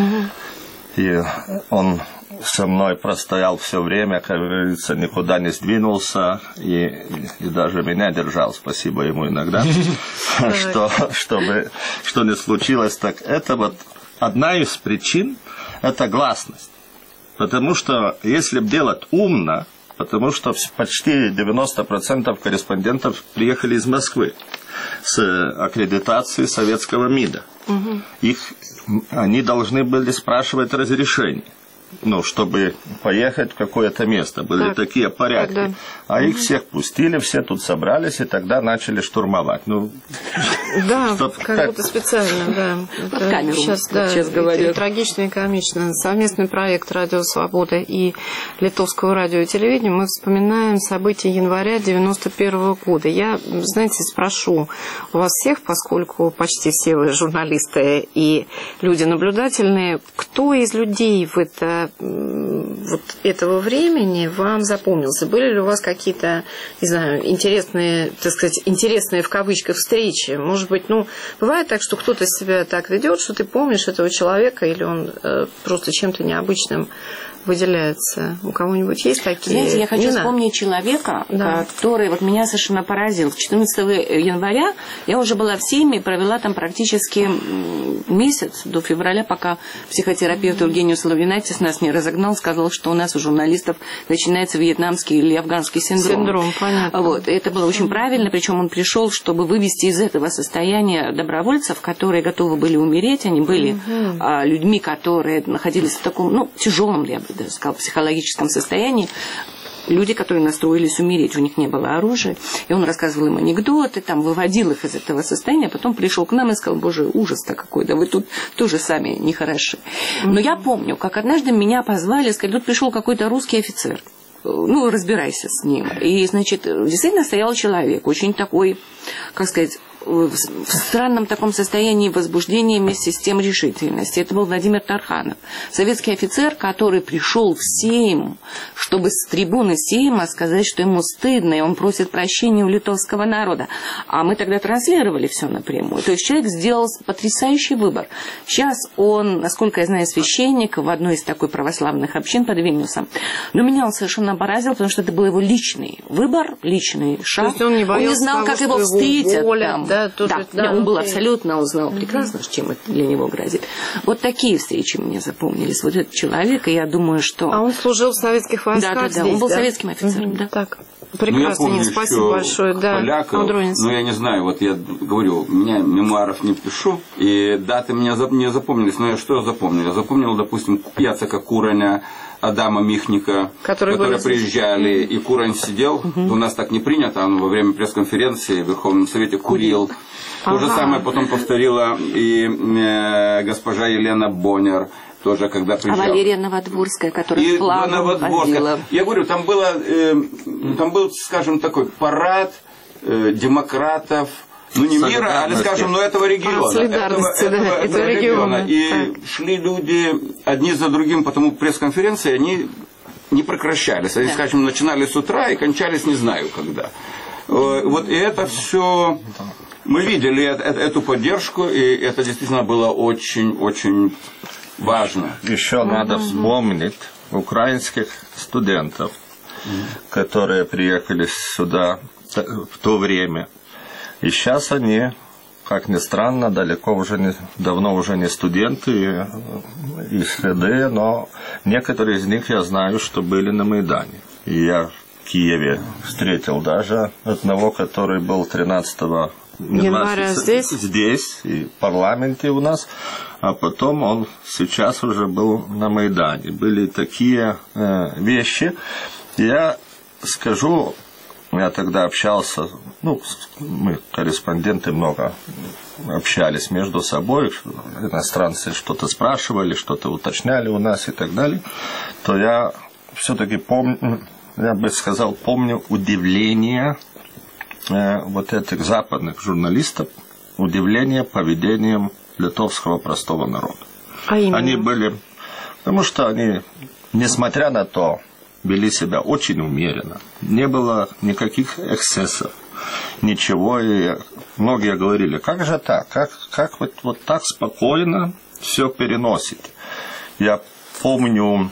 И он со мной простоял все время, как говорится, никуда не сдвинулся, и, и даже меня держал, спасибо ему иногда, что, чтобы, что не случилось. Так это вот одна из причин – это гласность. Потому что если делать умно, потому что почти девяносто процентов корреспондентов приехали из Москвы с аккредитацией советского МИДа. Угу. Их, они должны были спрашивать разрешение, ну, чтобы поехать в какое-то место. Были так, такие порядки. Тогда... А угу. их всех пустили, все тут собрались, и тогда начали штурмовать. Ну, да, что, как, как будто специально, да. Под камеру, сейчас, да, сейчас говорю. И трагично и комично. Совместный проект «Радио Свобода» и Литовского радио и телевидения. Мы вспоминаем события января девяносто первого года. Я, знаете, спрошу у вас всех, поскольку почти все вы журналисты и люди наблюдательные, кто из людей в это вот этого времени вам запомнился? Были ли у вас какие-то, не знаю, интересные, так сказать, интересные в кавычках встречи? Может быть, ну, бывает так, что кто-то себя так ведет, что ты помнишь этого человека, или он э, просто чем-то необычным выделяется. У кого-нибудь есть такие? Знаете, я хочу вспомнить человека, да. который вот меня совершенно поразил. четырнадцатого января я уже была в Сейме и провела там практически месяц до февраля, пока психотерапевт Евгений Соловинатис нас не разогнал, сказал, что у нас у журналистов начинается вьетнамский или афганский синдром. Синдром, понятно. Вот. И это было очень правильно, причем он пришел, чтобы вывести из этого состояния добровольцев, которые готовы были умереть. Они были угу. а, людьми, которые находились в таком, ну, тяжелом, я бы даже сказала, психологическом состоянии. Люди, которые настроились умереть, у них не было оружия. И он рассказывал им анекдоты, там, выводил их из этого состояния, а потом пришел к нам и сказал: боже, ужас-то какой, да вы тут тоже сами нехороши. Но я помню, как однажды меня позвали, сказали: тут пришел какой-то русский офицер. Ну, разбирайся с ним. И, значит, действительно стоял человек, очень такой, как сказать, в странном таком состоянии возбуждения вместе с тем решительности. Это был Владимир Тарханов, советский офицер, который пришел в Сейм, чтобы с трибуны Сейма сказать, что ему стыдно, и он просит прощения у литовского народа. А мы тогда транслировали все напрямую. То есть человек сделал потрясающий выбор. Сейчас он, насколько я знаю, священник в одной из такой православных общин под Вильнюсом. Но меня он совершенно поразил, потому что это был его личный выбор, личный шаг. То есть он не боялся, он не знал, того, как его встретят воля, там. Да, тоже, да, да, он был окей. абсолютно, он знал прекрасно, mm-hmm. чем это для него грозит. Вот такие встречи мне запомнились. Вот этот человек, и я думаю, что... А он служил в советских войсках. Да, да, да, здесь, он был да? советским офицером, Mm-hmm. да. Так, прекрасно, ну, Нина, спасибо большое. Да, поляков, ну, я не знаю, вот я говорю, меня мемуаров не пишу, и даты меня не запомнились, но я что запомнил? Я запомнил, допустим, Яцека Кураня, Адама Михника, которые, которые приезжали, и Курань сидел, угу. у нас так не принято, он во время пресс-конференции в Верховном Совете курил. То ага. же самое потом повторила и э, госпожа Елена Боннер, тоже когда приезжала. А Валерия Новодворская, которая и флагом возила. Я говорю, там, было, э, там был, скажем, такой парад э, демократов, ну не мира, а, скажем, но этого региона. Этого, да, этого, этого, этого региона. региона. И так. шли люди одни за другим, потому пресс-конференции, они не прекращались. Они, да. скажем, начинали с утра и кончались не знаю когда. Вот и это все... Мы видели эту поддержку, и это действительно было очень-очень важно. Еще надо вспомнить украинских студентов, которые приехали сюда в то время. И сейчас они, как ни странно, далеко уже не, давно уже не студенты из ХД, но некоторые из них я знаю, что были на Майдане. И я в Киеве встретил даже одного, который был тринадцатого января здесь? здесь, и в парламенте у нас, а потом он сейчас уже был на Майдане. Были такие э, вещи. Я скажу, я тогда общался, ну, мы, корреспонденты, много общались между собой, иностранцы что-то спрашивали, что-то уточняли у нас и так далее, то я все-таки помню, я бы сказал, помню удивление э, вот этих западных журналистов, удивление поведением литовского простого народа. А именно? Они были, потому что они, несмотря на то, вели себя очень умеренно, не было никаких эксцессов, ничего, и многие говорили, как же так, как, как вот, вот так спокойно все переносите. Я помню,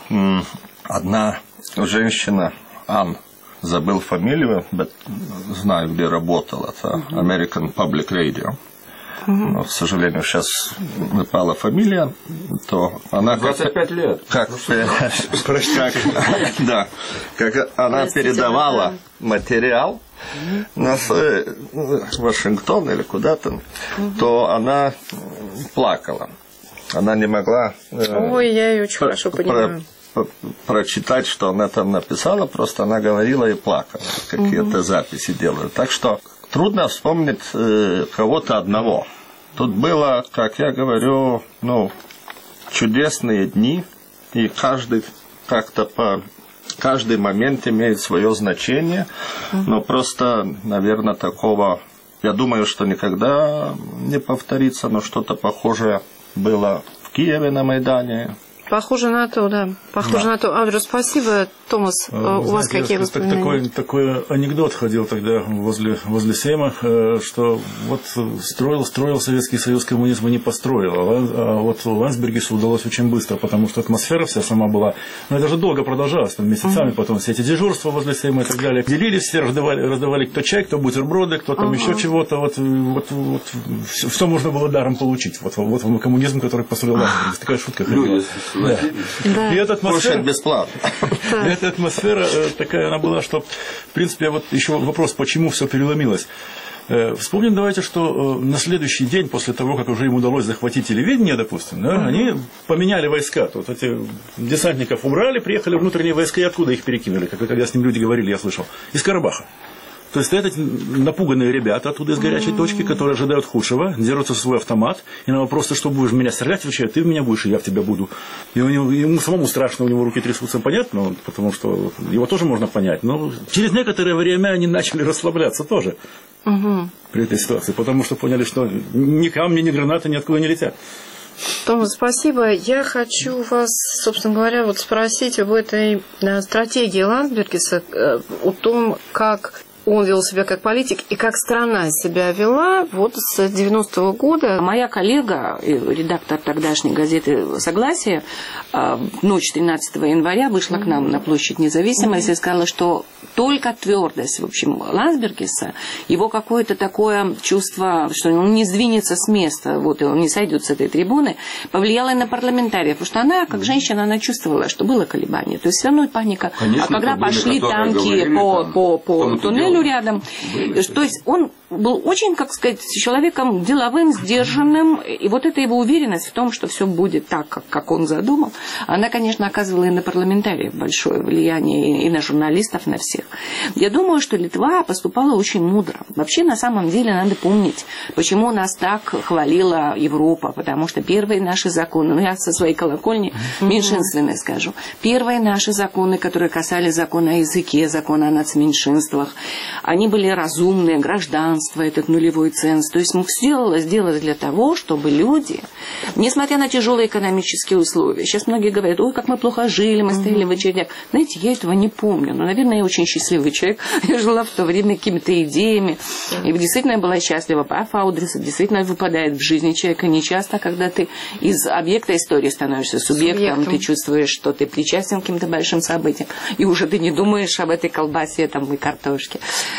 одна женщина, Ан, забыл фамилию, знаю, где работала, это American Public Radio. Но, к сожалению, сейчас выпала фамилия, то она... двадцать пять лет. Как, как, да, как она передавала материал на Вашингтон или куда-то, то она плакала. Она не могла... Ой, я ее очень хорошо понимаю. Прочитать, что она там написала, просто она говорила и плакала, какие-то записи делают. Так что трудно вспомнить э, кого-то одного. Тут было, как я говорю, ну, чудесные дни, и каждый как-то по... Каждый момент имеет свое значение, но просто, наверное, такого, я думаю, что никогда не повторится, но что-то похожее было в Киеве на Майдане. Похоже на то, да. Похоже да. на то. Андрю, спасибо. Томас, а, у вас знаете, какие воспоминания? Такой, такой анекдот ходил тогда возле, возле Сейма, что вот строил, строил Советский Союз, коммунизм и не построил. А вот Ландсбергису удалось очень быстро, потому что атмосфера вся сама была. Но это же долго продолжалось, там месяцами, uh-huh. потом все эти дежурства возле Сейма и так далее. Делились, все раздавали, раздавали кто чай, кто бутерброды, кто там uh-huh. еще чего-то. Вот, вот, вот все, все можно было даром получить. Вот, вот вам коммунизм, который построил Ландсбергис. Такая шутка ходила. Да. Да. И эта атмосфера, бесплатно. Эта атмосфера такая она была, что, в принципе, вот еще вопрос, почему все переломилось. Вспомним, давайте, что на следующий день, после того, как уже им удалось захватить телевидение, допустим, да, uh-huh. они поменяли войска. Вот эти десантников убрали, приехали внутренние войска, и откуда их перекинули, как когда с ним люди говорили, я слышал, из Карабаха. То есть это напуганные ребята оттуда из горячей точки, которые ожидают худшего, дерутся свой автомат, и на вопрос, ты что будешь меня стрелять, отвечают, ты в меня будешь, и я в тебя буду. И у него, ему самому страшно, у него руки трясутся, понятно, потому что его тоже можно понять. Но через некоторое время они начали расслабляться тоже угу. при этой ситуации, потому что поняли, что ни камни, ни гранаты ниоткуда не летят. Томас, спасибо. Я хочу вас, собственно говоря, вот спросить об этой стратегии Ландсбергиса, о том, как он вел себя как политик и как страна себя вела вот с девяностого года. Моя коллега, редактор тогдашней газеты «Согласие», в ночь тринадцатого января вышла к нам на площадь Независимости и сказала, что только твердость, в общем, Ландсбергиса, его какое-то такое чувство, что он не сдвинется с места, вот, и он не сойдет с этой трибуны, повлияло на парламентариев, потому что она, как женщина, она чувствовала, что было колебание. То есть все равно паника. Конечно, а когда пошли танки говорили, по, по, по туннелю рядом, были, то есть он был очень, как сказать, человеком деловым, сдержанным, и вот эта его уверенность в том, что все будет так, как, как он задумал, она, конечно, оказывала и на парламентариев большое влияние, и на журналистов, на всех. Я думаю, что Литва поступала очень мудро. Вообще, на самом деле, надо помнить, почему нас так хвалила Европа, потому что первые наши законы, ну, я со своей колокольни меньшинственной скажу, первые наши законы, которые касались закона о языке, закона о нацменьшинствах, Они были разумные, гражданство, этот нулевой ценз. То есть мы все сделали для того, чтобы люди, несмотря на тяжелые экономические условия, сейчас многие говорят, ой, как мы плохо жили, мы стояли в очередях. Знаете, я этого не помню. Но, наверное, я очень счастливый человек. Я жила в то время какими-то идеями. И действительно я была счастлива. Паф Аудрис действительно выпадает в жизни человека нечасто, когда ты из объекта истории становишься субъектом, субъектом. Ты чувствуешь, что ты причастен к каким-то большим событиям. И уже ты не думаешь об этой колбасе там, и картошке.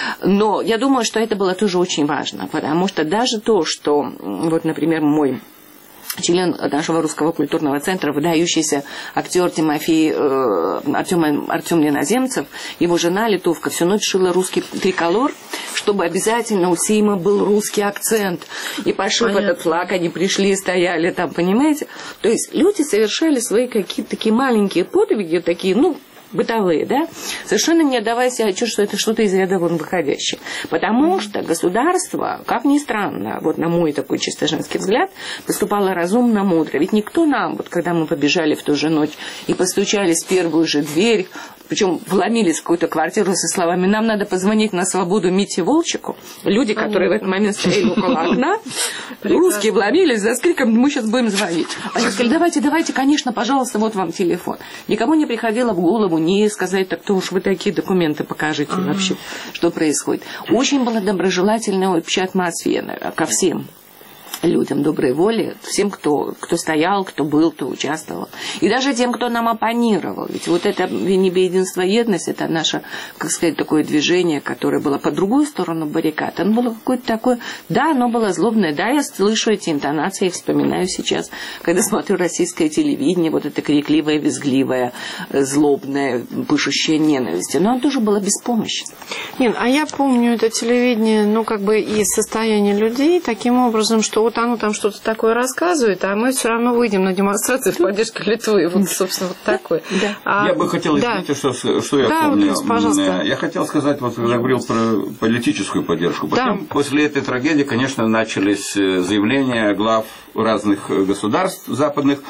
Но я думаю, что это было тоже очень важно. Потому что даже то, что, вот, например, мой член нашего русского культурного центра, выдающийся актер Тимофей э, Артем, Артем Леноземцев, его жена литовка всю ночь шила русский триколор, чтобы обязательно у Сима был русский акцент. И пошив этот флаг, они пришли и стояли там, понимаете? То есть люди совершали свои какие-то такие маленькие подвиги, такие, ну, бытовые, да, совершенно не отдавая себе отчет, что это что-то из ряда вон выходящее. Потому что государство, как ни странно, вот на мой такой чисто женский взгляд, поступало разумно, мудро. Ведь никто нам, вот когда мы побежали в ту же ночь и постучались в первую же дверь, причем вломились в какую-то квартиру со словами «нам надо позвонить на свободу Мите Волчику», люди, которые в этот момент стояли около окна, русские вломились за скриком «мы сейчас будем звонить». Они сказали «давайте, давайте, конечно, пожалуйста, вот вам телефон». Никому не приходило в голову не сказать, так то уж вы такие документы покажите вообще, что происходит. Очень была доброжелательная общая атмосфера ко всем людям доброй воли, всем, кто, кто стоял, кто был, кто участвовал. И даже тем, кто нам оппонировал. Ведь вот это «Небе единство, едность» — это наше, как сказать, такое движение, которое было по другую сторону баррикад. Оно было какое-то такое... Да, оно было злобное. Да, я слышу эти интонации, вспоминаю сейчас, когда смотрю российское телевидение, вот это крикливое, визгливое, злобное, пышущее ненавистью. Но оно тоже было беспомощно. Нет, а я помню это телевидение, ну, как бы и состояние людей таким образом, что вот оно там что-то такое рассказывает, а мы все равно выйдем на демонстрацию в поддержку Литвы. Вот, собственно, вот такое. Да. А, я бы хотел, извините, да. что, что я да, помню. Вот, пожалуйста. Я хотел сказать, вот когда говорил про политическую поддержку. Потом, да. После этой трагедии, конечно, начались заявления глав разных государств западных.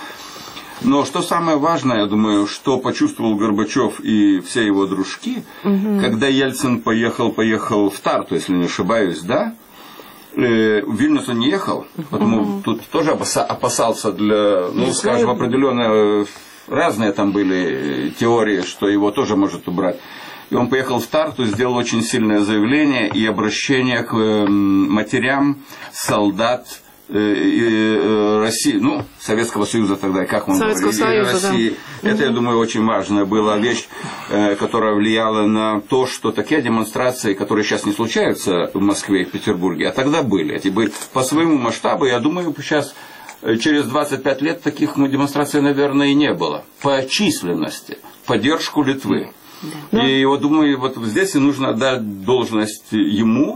Но что самое важное, я думаю, что почувствовал Горбачев и все его дружки, угу. когда Ельцин поехал, поехал в Тарту, если не ошибаюсь, да? В Вильнюс он не ехал, потому mm-hmm. тут тоже опасался для, ну, скажем, определенно разные там были теории, что его тоже может убрать. И он поехал в Тарту, сделал очень сильное заявление и обращение к матерям солдат России, ну, Советского Союза тогда, как он Советского говорил, Союза, России. Да. Это, я думаю, очень важная была вещь, которая влияла на то, что такие демонстрации, которые сейчас не случаются в Москве и в Петербурге, а тогда были. Эти были по своему масштабу, я думаю, сейчас через двадцать пять лет таких демонстраций, наверное, и не было. По численности, поддержку Литвы. Да. И вот думаю, вот здесь и нужно отдать должность ему,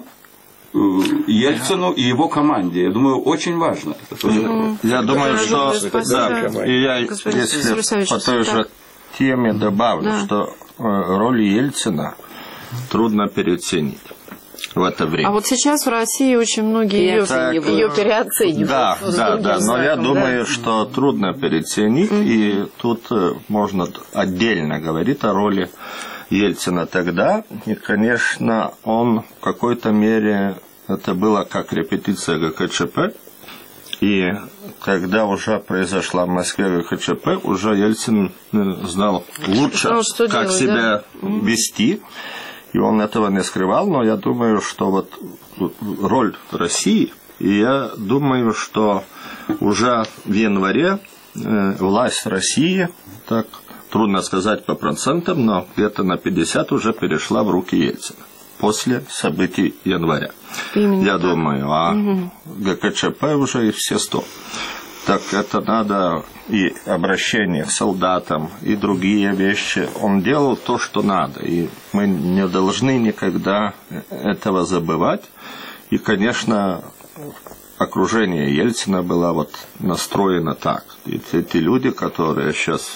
Ельцину и его команде. Я думаю, очень важно. Mm-hmm. Я думаю, что да, и я, если по той же теме добавлю, да. что роль Ельцина трудно переоценить в это время. А вот сейчас в России очень многие ее, так, ее переоценивают. Да, да, да, но я думаю, да. что трудно переоценить, mm-hmm. и тут можно отдельно говорить о роли Ельцина тогда, и, конечно, он в какой-то мере, это было как репетиция ГКЧП, и когда уже произошла в Москве ГКЧП, уже Ельцин знал лучше, знал, как делать, себя да? вести, и он этого не скрывал, но я думаю, что вот роль России, и я думаю, что уже в январе власть России, так трудно сказать по процентам, но где-то на пятьдесят уже перешла в руки Ельцина после событий января. Именно Я так. думаю, а угу. ГКЧП уже и все сто. Так это надо и обращение к солдатам, и другие вещи. Он делал то, что надо, и мы не должны никогда этого забывать. И, конечно, окружение Ельцина было вот настроено так. И эти люди, которые сейчас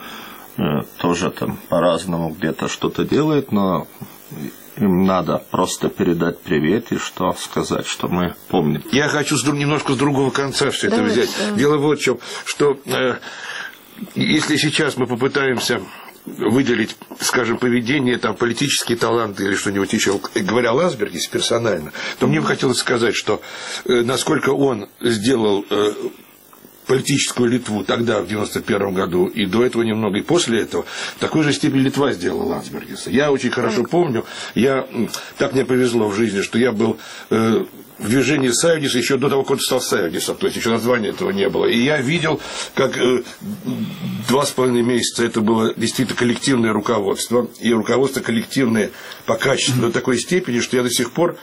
тоже там по-разному где-то что-то делают, но им надо просто передать привет и что сказать, что мы помним. Я хочу немножко с другого конца все это взять. Да. Дело вот в чем, что э, если сейчас мы попытаемся выделить, скажем, поведение, там, политические таланты или что-нибудь еще, говоря о Ландсбергисе персонально, то мне бы хотелось сказать, что э, насколько он сделал э, политическую Литву тогда, в девяносто первом году, и до этого немного, и после этого, в такой же степени Литва сделала Ландсбергиса. Я очень хорошо помню, я, так мне повезло в жизни, что я был э, в движении Саюдиса еще до того, как он стал Саюдисом, то есть еще названия этого не было. И я видел, как э, два с половиной месяца это было действительно коллективное руководство, и руководство коллективное по качеству до такой степени, что я до сих пор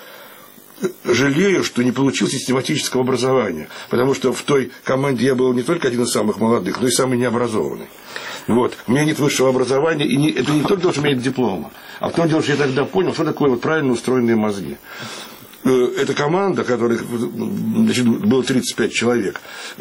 жалею, что не получил систематического образования, потому что в той команде я был не только один из самых молодых, но и самый необразованный. Вот. У меня нет высшего образования, и не, это не только то, что у меня нет диплома, а в том дело, что я тогда понял, что такое вот правильно устроенные мозги. Эта команда, которых, значит, было тридцать пять человек,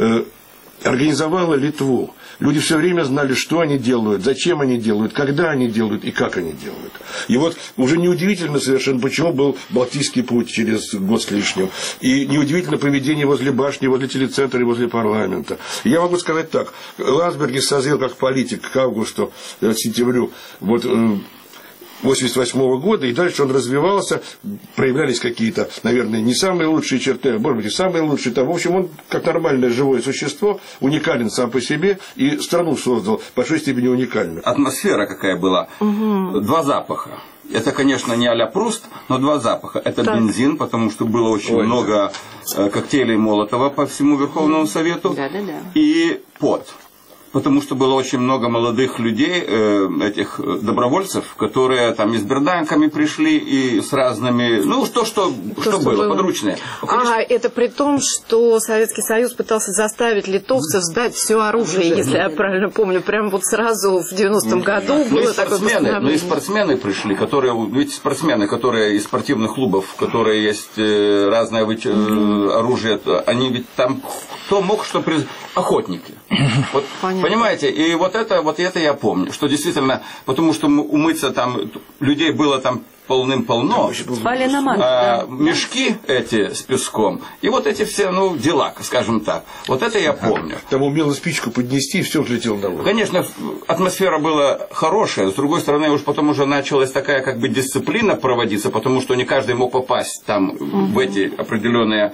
организовала Литву. Люди все время знали, что они делают, зачем они делают, когда они делают и как они делают. И вот уже неудивительно совершенно, почему был Балтийский путь через год с лишним. И неудивительно поведение возле башни, возле телецентра и возле парламента. И я могу сказать так. Ландсбергис созрел как политик к августу, к сентябрю вот, восемьдесят восьмого года, и дальше он развивался, проявлялись какие-то, наверное, не самые лучшие черты, а, может быть, и самые лучшие. Там, в общем, он, как нормальное живое существо, уникален сам по себе, и страну создал в большой степени уникальную. Атмосфера какая была. Угу. Два запаха. Это, конечно, не а-ля Пруст, но два запаха. Это так. Бензин, потому что было очень Ой, много да. коктейлей Молотова по всему Верховному Совету, да, да, да. и пот. Потому что было очень много молодых людей, э, этих добровольцев, которые там и с берданками пришли, и с разными, ну, то, что, то, что, что было, было, подручное. А, это при том, что Советский Союз пытался заставить литовцев сдать все оружие, если я правильно помню, прямо вот сразу в девяностом году ну, было такое постановление. Ну и спортсмены пришли, которые, ведь спортсмены, которые из спортивных клубов, которые есть э, разное ведь, э, оружие, они ведь там, кто мог, что приз... охотники. Вот, понимаете, и вот это, вот это я помню, что действительно, потому что умыться там, людей было там полным-полно, спали на маме, а, да. мешки эти с песком, и вот эти все, ну, дела, скажем так, вот это я помню. Там умело спичку поднести, и все взлетело на воздух. Конечно, атмосфера была хорошая, с другой стороны, уж потом уже началась такая, как бы, дисциплина проводиться, потому что не каждый мог попасть там угу. в эти определенные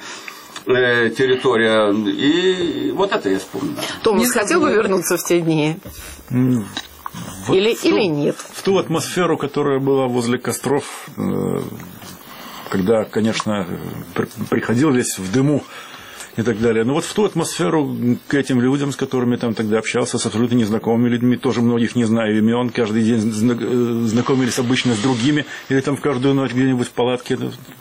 территория. И вот это я вспомнил. Томас хотел бы вернуться в те дни? Вот или, ту, или нет? В ту атмосферу, которая была возле костров, когда, конечно, приходил весь в дыму и так далее. Но вот в ту атмосферу к этим людям, с которыми там тогда общался, с абсолютно незнакомыми людьми, тоже многих не знаю имен, каждый день знакомились обычно с другими, или там в каждую ночь где-нибудь в палатке.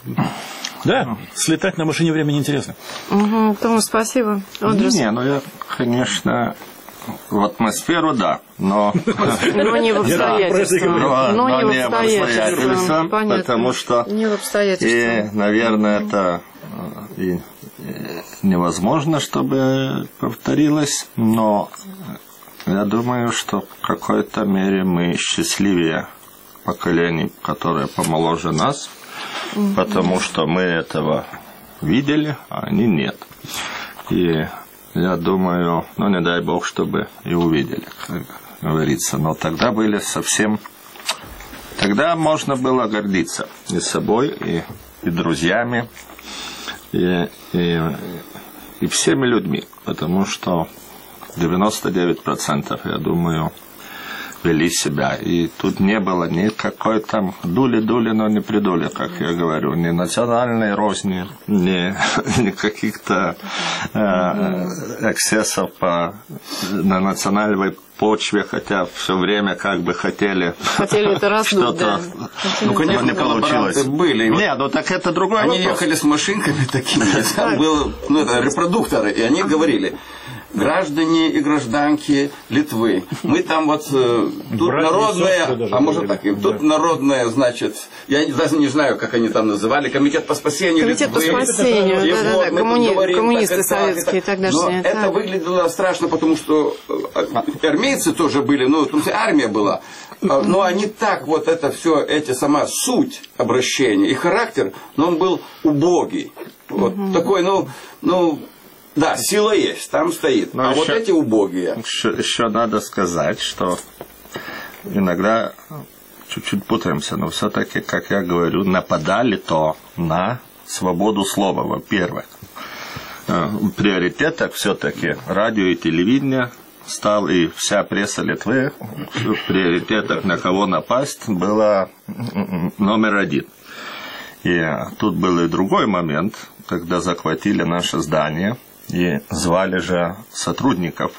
Да, слетать на машине времени интересно. Угу, Томас, спасибо. Андрюс. Не, ну я, конечно, в атмосферу, да, но... Но не в обстоятельствах. Но не в обстоятельствах, потому что... Не в обстоятельствах. И, наверное, это и невозможно, чтобы повторилось, но я думаю, что в какой-то мере мы счастливее поколений, которые помоложе нас, потому что мы этого видели, а они нет. И я думаю, ну не дай бог, чтобы и увидели, как говорится. Но тогда были совсем... Тогда можно было гордиться и собой, и, и друзьями, и, и, и всеми людьми. Потому что девяносто девять процентов, я думаю, вели себя. И тут не было никакой там дули-дули, но не придули, как я говорю, ни национальной розни, ни, ни каких-то э, эксцессов по, на национальной почве, хотя все время как бы хотели, хотели это раздуть, да. Ну, конечно, не получилось. Были. Нет, ну так это другой Они вопрос. ехали с машинками такими, там был, ну, это репродукторы, и они говорили: граждане и гражданки Литвы, мы там вот э, тут Брат народная, а может так, и тут да. народная, значит, я даже не знаю, как они там называли, комитет по спасению комитет Литвы. Комитет по спасению, да-да-да, коммуни... говорим, коммунисты так, советские тогдашние. Но это выглядело страшно, потому что армейцы тоже были, ну, армия была, но они так вот это все, эти сама суть обращения и характер, но он был убогий, вот угу. такой, ну, ну. Да, сила есть, там стоит. Но а еще, вот эти убогие. Еще, еще надо сказать, что иногда чуть-чуть путаемся, но все-таки, как я говорю, нападали то на свободу слова, во-первых. В приоритетах все-таки радио и телевидение стал, и вся пресса Литвы в приоритетах, на кого напасть, была номер один. И тут был и другой момент, когда захватили наше здание и звали же сотрудников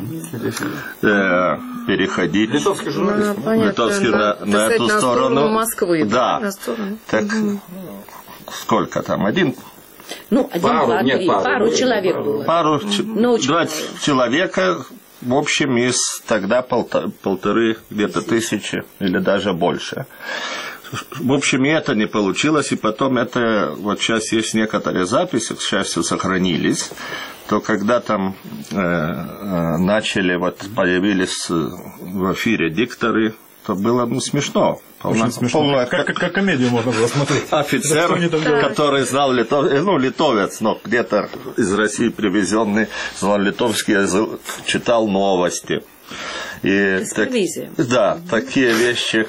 э, переходить Литовский журналист. Ну, Литовский да. на, на эту на сторону Москвы. Да. На сторону. Так угу. Сколько там? Один? Ну, один, пару, два, нет, три. пару, Пару было, человек пару. было. Пару, Ну, два человека, в общем, из тогда полта, полторы где-то тысячи или даже больше. В общем, и это не получилось, и потом это, вот сейчас есть некоторые записи, к счастью, сохранились, то когда там э, э, начали, вот появились в эфире дикторы, то было ну, смешно. Очень смешно. Полная, как, как, как комедию можно было смотреть. Офицер, который знал литов, ну, литовец, но где-то из России привезенный, знал литовский язык, читал новости. И так, да, такие вещи,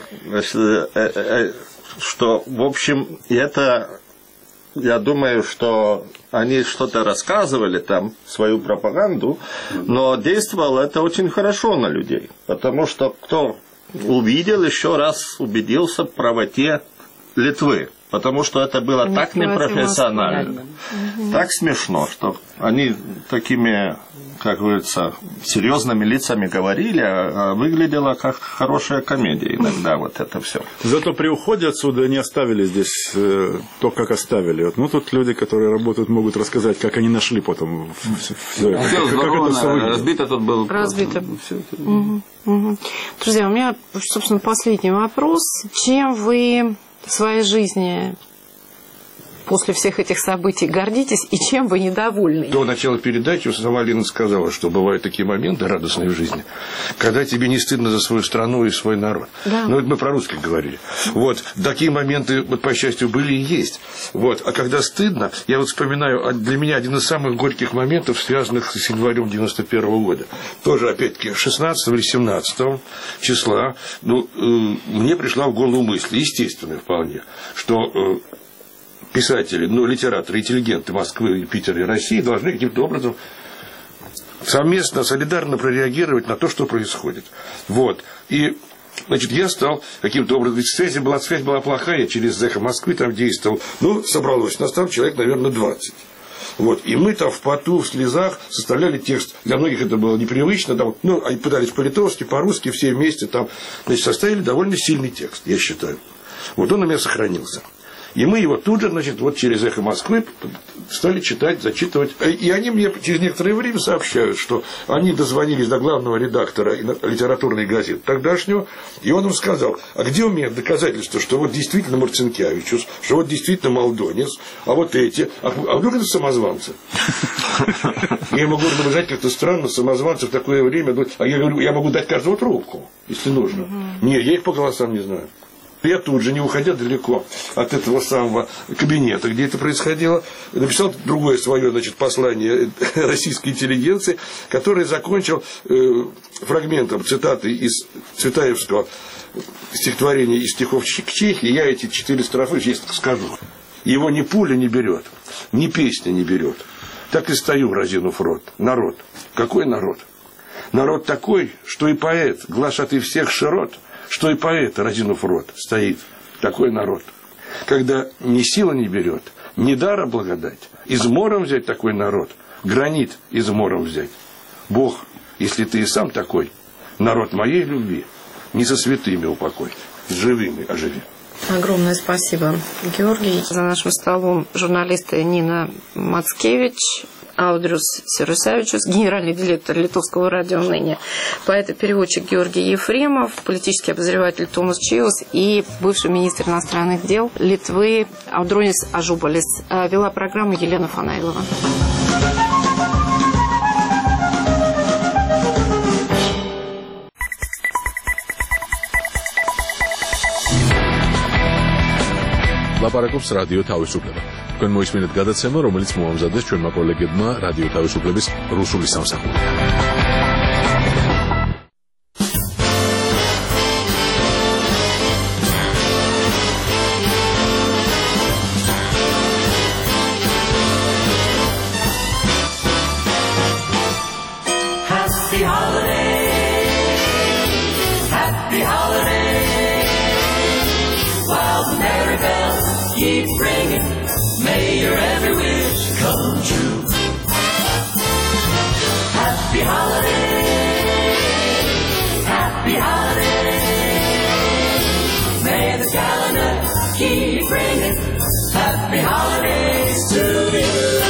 что, в общем, это, я думаю, что они что-то рассказывали там, свою пропаганду, но действовало это очень хорошо на людей, потому что кто увидел, еще раз убедился в правоте Литвы. Потому что это было они так непрофессионально, угу. так смешно, что они такими, как говорится, серьезными лицами говорили, а выглядело как хорошая комедия иногда вот это все. Зато при уходе отсюда не оставили здесь э, то, как оставили. Вот, ну, тут люди, которые работают, могут рассказать, как они нашли потом все, все это. Все, как, как это все разбито тут было. Разбито. Угу. Угу. Друзья, у меня, собственно, последний вопрос. Чем вы в своей жизни после всех этих событий гордитесь и чем вы недовольны? До начала передачи сама Лена сказала, что бывают такие моменты радостные в жизни, когда тебе не стыдно за свою страну и свой народ. Да. Ну, это мы про русских говорили. Вот, такие моменты, вот, по счастью, были и есть. Вот, а когда стыдно, я вот вспоминаю, для меня один из самых горьких моментов, связанных с январем девяносто первого года. Тоже, опять-таки, шестнадцатого или семнадцатого числа, ну, э, мне пришла в голову мысль, естественная вполне, что... Э, писатели, ну, литераторы, интеллигенты Москвы, Питера и России должны каким-то образом совместно, солидарно прореагировать на то, что происходит. Вот. И, значит, я стал каким-то образом... Ведь связь была, связь была плохая, через «Эхо Москвы» там действовал. Ну, собралось. Нас там человек, наверное, двадцать. Вот. И мы там в поту, в слезах составляли текст. Для многих это было непривычно. Там, ну, они пытались по-литовски, по-русски, все вместе там, значит, составили довольно сильный текст, я считаю. Вот он у меня сохранился. И мы его тут же, значит, вот через «Эхо Москвы» стали читать, зачитывать. И они мне через некоторое время сообщают, что они дозвонились до главного редактора литературной газеты тогдашнего, и он им сказал, а где у меня доказательства, что вот действительно Марцинкевичус, что вот действительно Молдонец, а вот эти, а, а вдруг это самозванцы? Я ему говорю, наблюдать как-то странно, самозванцы в такое время, а я говорю, я могу дать каждому трубку, если нужно. Нет, я их по голосам не знаю. Я тут же, не уходя далеко от этого самого кабинета, где это происходило, написал другое свое, значит, послание российской интеллигенции, которое закончил э, фрагментом цитаты из Цветаевского стихотворения из стихов Чехии. Я эти четыре строфы здесь скажу. Его ни пуля не берет, ни песня не берет. Так и стою, разинув рот. Народ. Какой народ? Народ такой, что и поэт, глашатый всех широт, что и поэт, разинув рот, стоит. Такой народ. Когда ни сила не берет, ни дара благодать, измором взять такой народ, гранит измором взять. Бог, если ты и сам такой, народ моей любви, не со святыми упокой, с живыми оживи. Огромное спасибо, Георгий. За нашим столом журналисты Нина Мацкевич, Аудриус Сирусавичус, генеральный директор Литовского радио ныне, поэт-переводчик Георгий Ефремов, политический обозреватель Томас Чиус и бывший министр иностранных дел Литвы Аудронис Ажубалис. Вела программу Елена Фанайлова. ლაპარაკობს რადიო თავისუფლება. თქვენ მოისმინეთ გადაცემა, რომელიც მოამზადეს ჩვენმა კოლეგებმა რადიო თავისუფლების რუსული სამსახური. keep ringing. May your every wish come true. Happy holidays, happy holidays. May the calendar keep ringing. Happy holidays to you.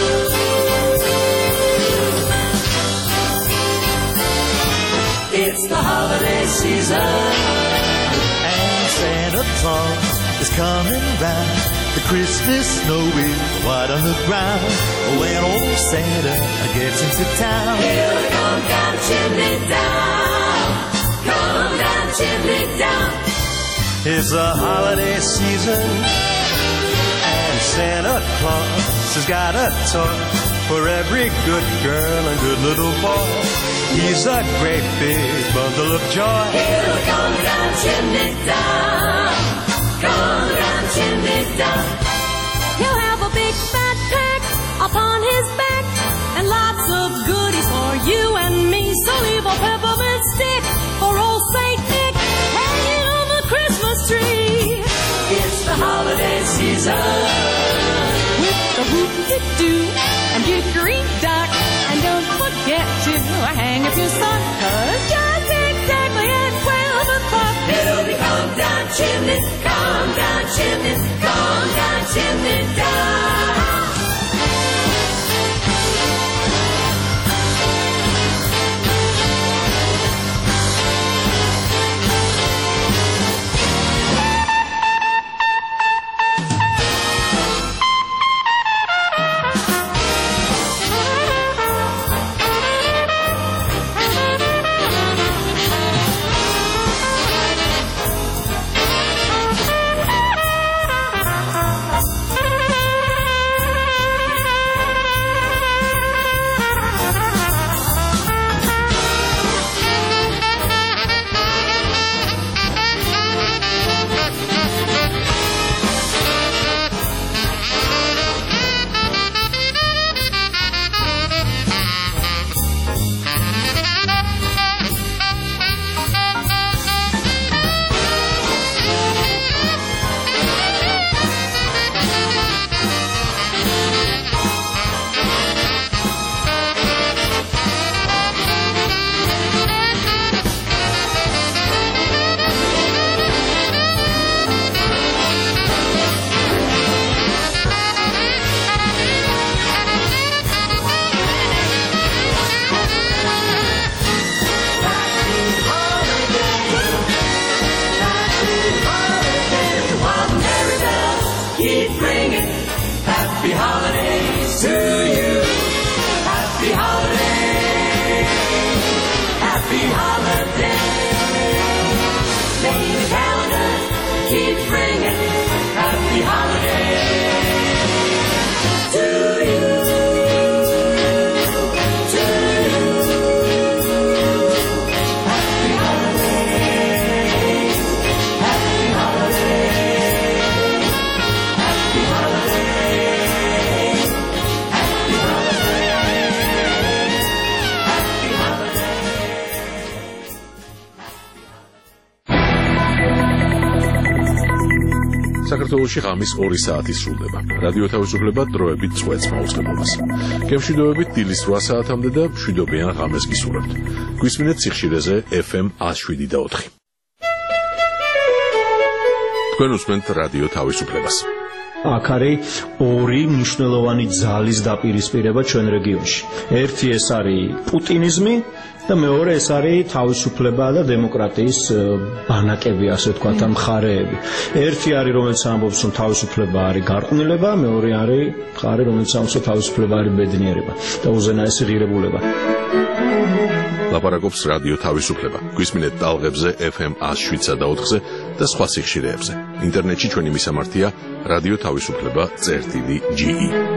It's the holiday season, and Santa Claus is coming round. The Christmas snow is white on the ground. When old Santa gets into town, he'll come down chimney down, come down chimney down. It's the holiday season, and Santa Claus has got a toy for every good girl and good little boy. He's a great big bundle of joy. He'll come down chimney down, come down chimney down. He'll have a big fat pack upon his back and lots of goodies for you and me. So leave a peppermint stick for old Saint Nick hanging on the Christmas tree. It's the holiday season with the whoop-de-doo and dickory-dock. And don't forget to hang up your sock, 'cause just exactly at twelve o'clock it'll be come down chimney, come down chimney, come down chimney down. საქართველოში ღამის ორი საათი სრულდება. რადიო თავისუფლება დროებით წვეთს მაუწყებლობას. გემშვიდობებით დილის რვა საათამდე და მშვიდობიან ღამეს გისურვებთ. გვისმინეთ სიხშირეზე ეფ ემ one oh seven და four. თქვენ უსმენთ რადიო თავისუფლებას. აქ არის ორი მნიშვნელოვანი ძალის დაპირისპირება ჩვენ რეგიონში. ერთი ეს არის პუტინიზმი და მეორე ეს არის თავისუფლება და დემოკრატიის ბანაკები, ასე ვთქვათ, ამ მხარეები. ერთი არის, რომელიც ამბობს, რომ თავისუფლება არის გარყვნილება, მეორე არის მხარე, რომელიც ამბობს, რომ თავისუფლება არის ბედნიერება და უზენაესი ღირებულება. ლაპარაკობს რადიო თავისუფლება. გვისმინეთ ტალღებზე ეფ ემ one oh seven და four-ზე და სხვა სიხშირეებზე. ინტერნეტში ჩვენი მისამართია რადიო თავისუფლება წერტილი ჯი ი.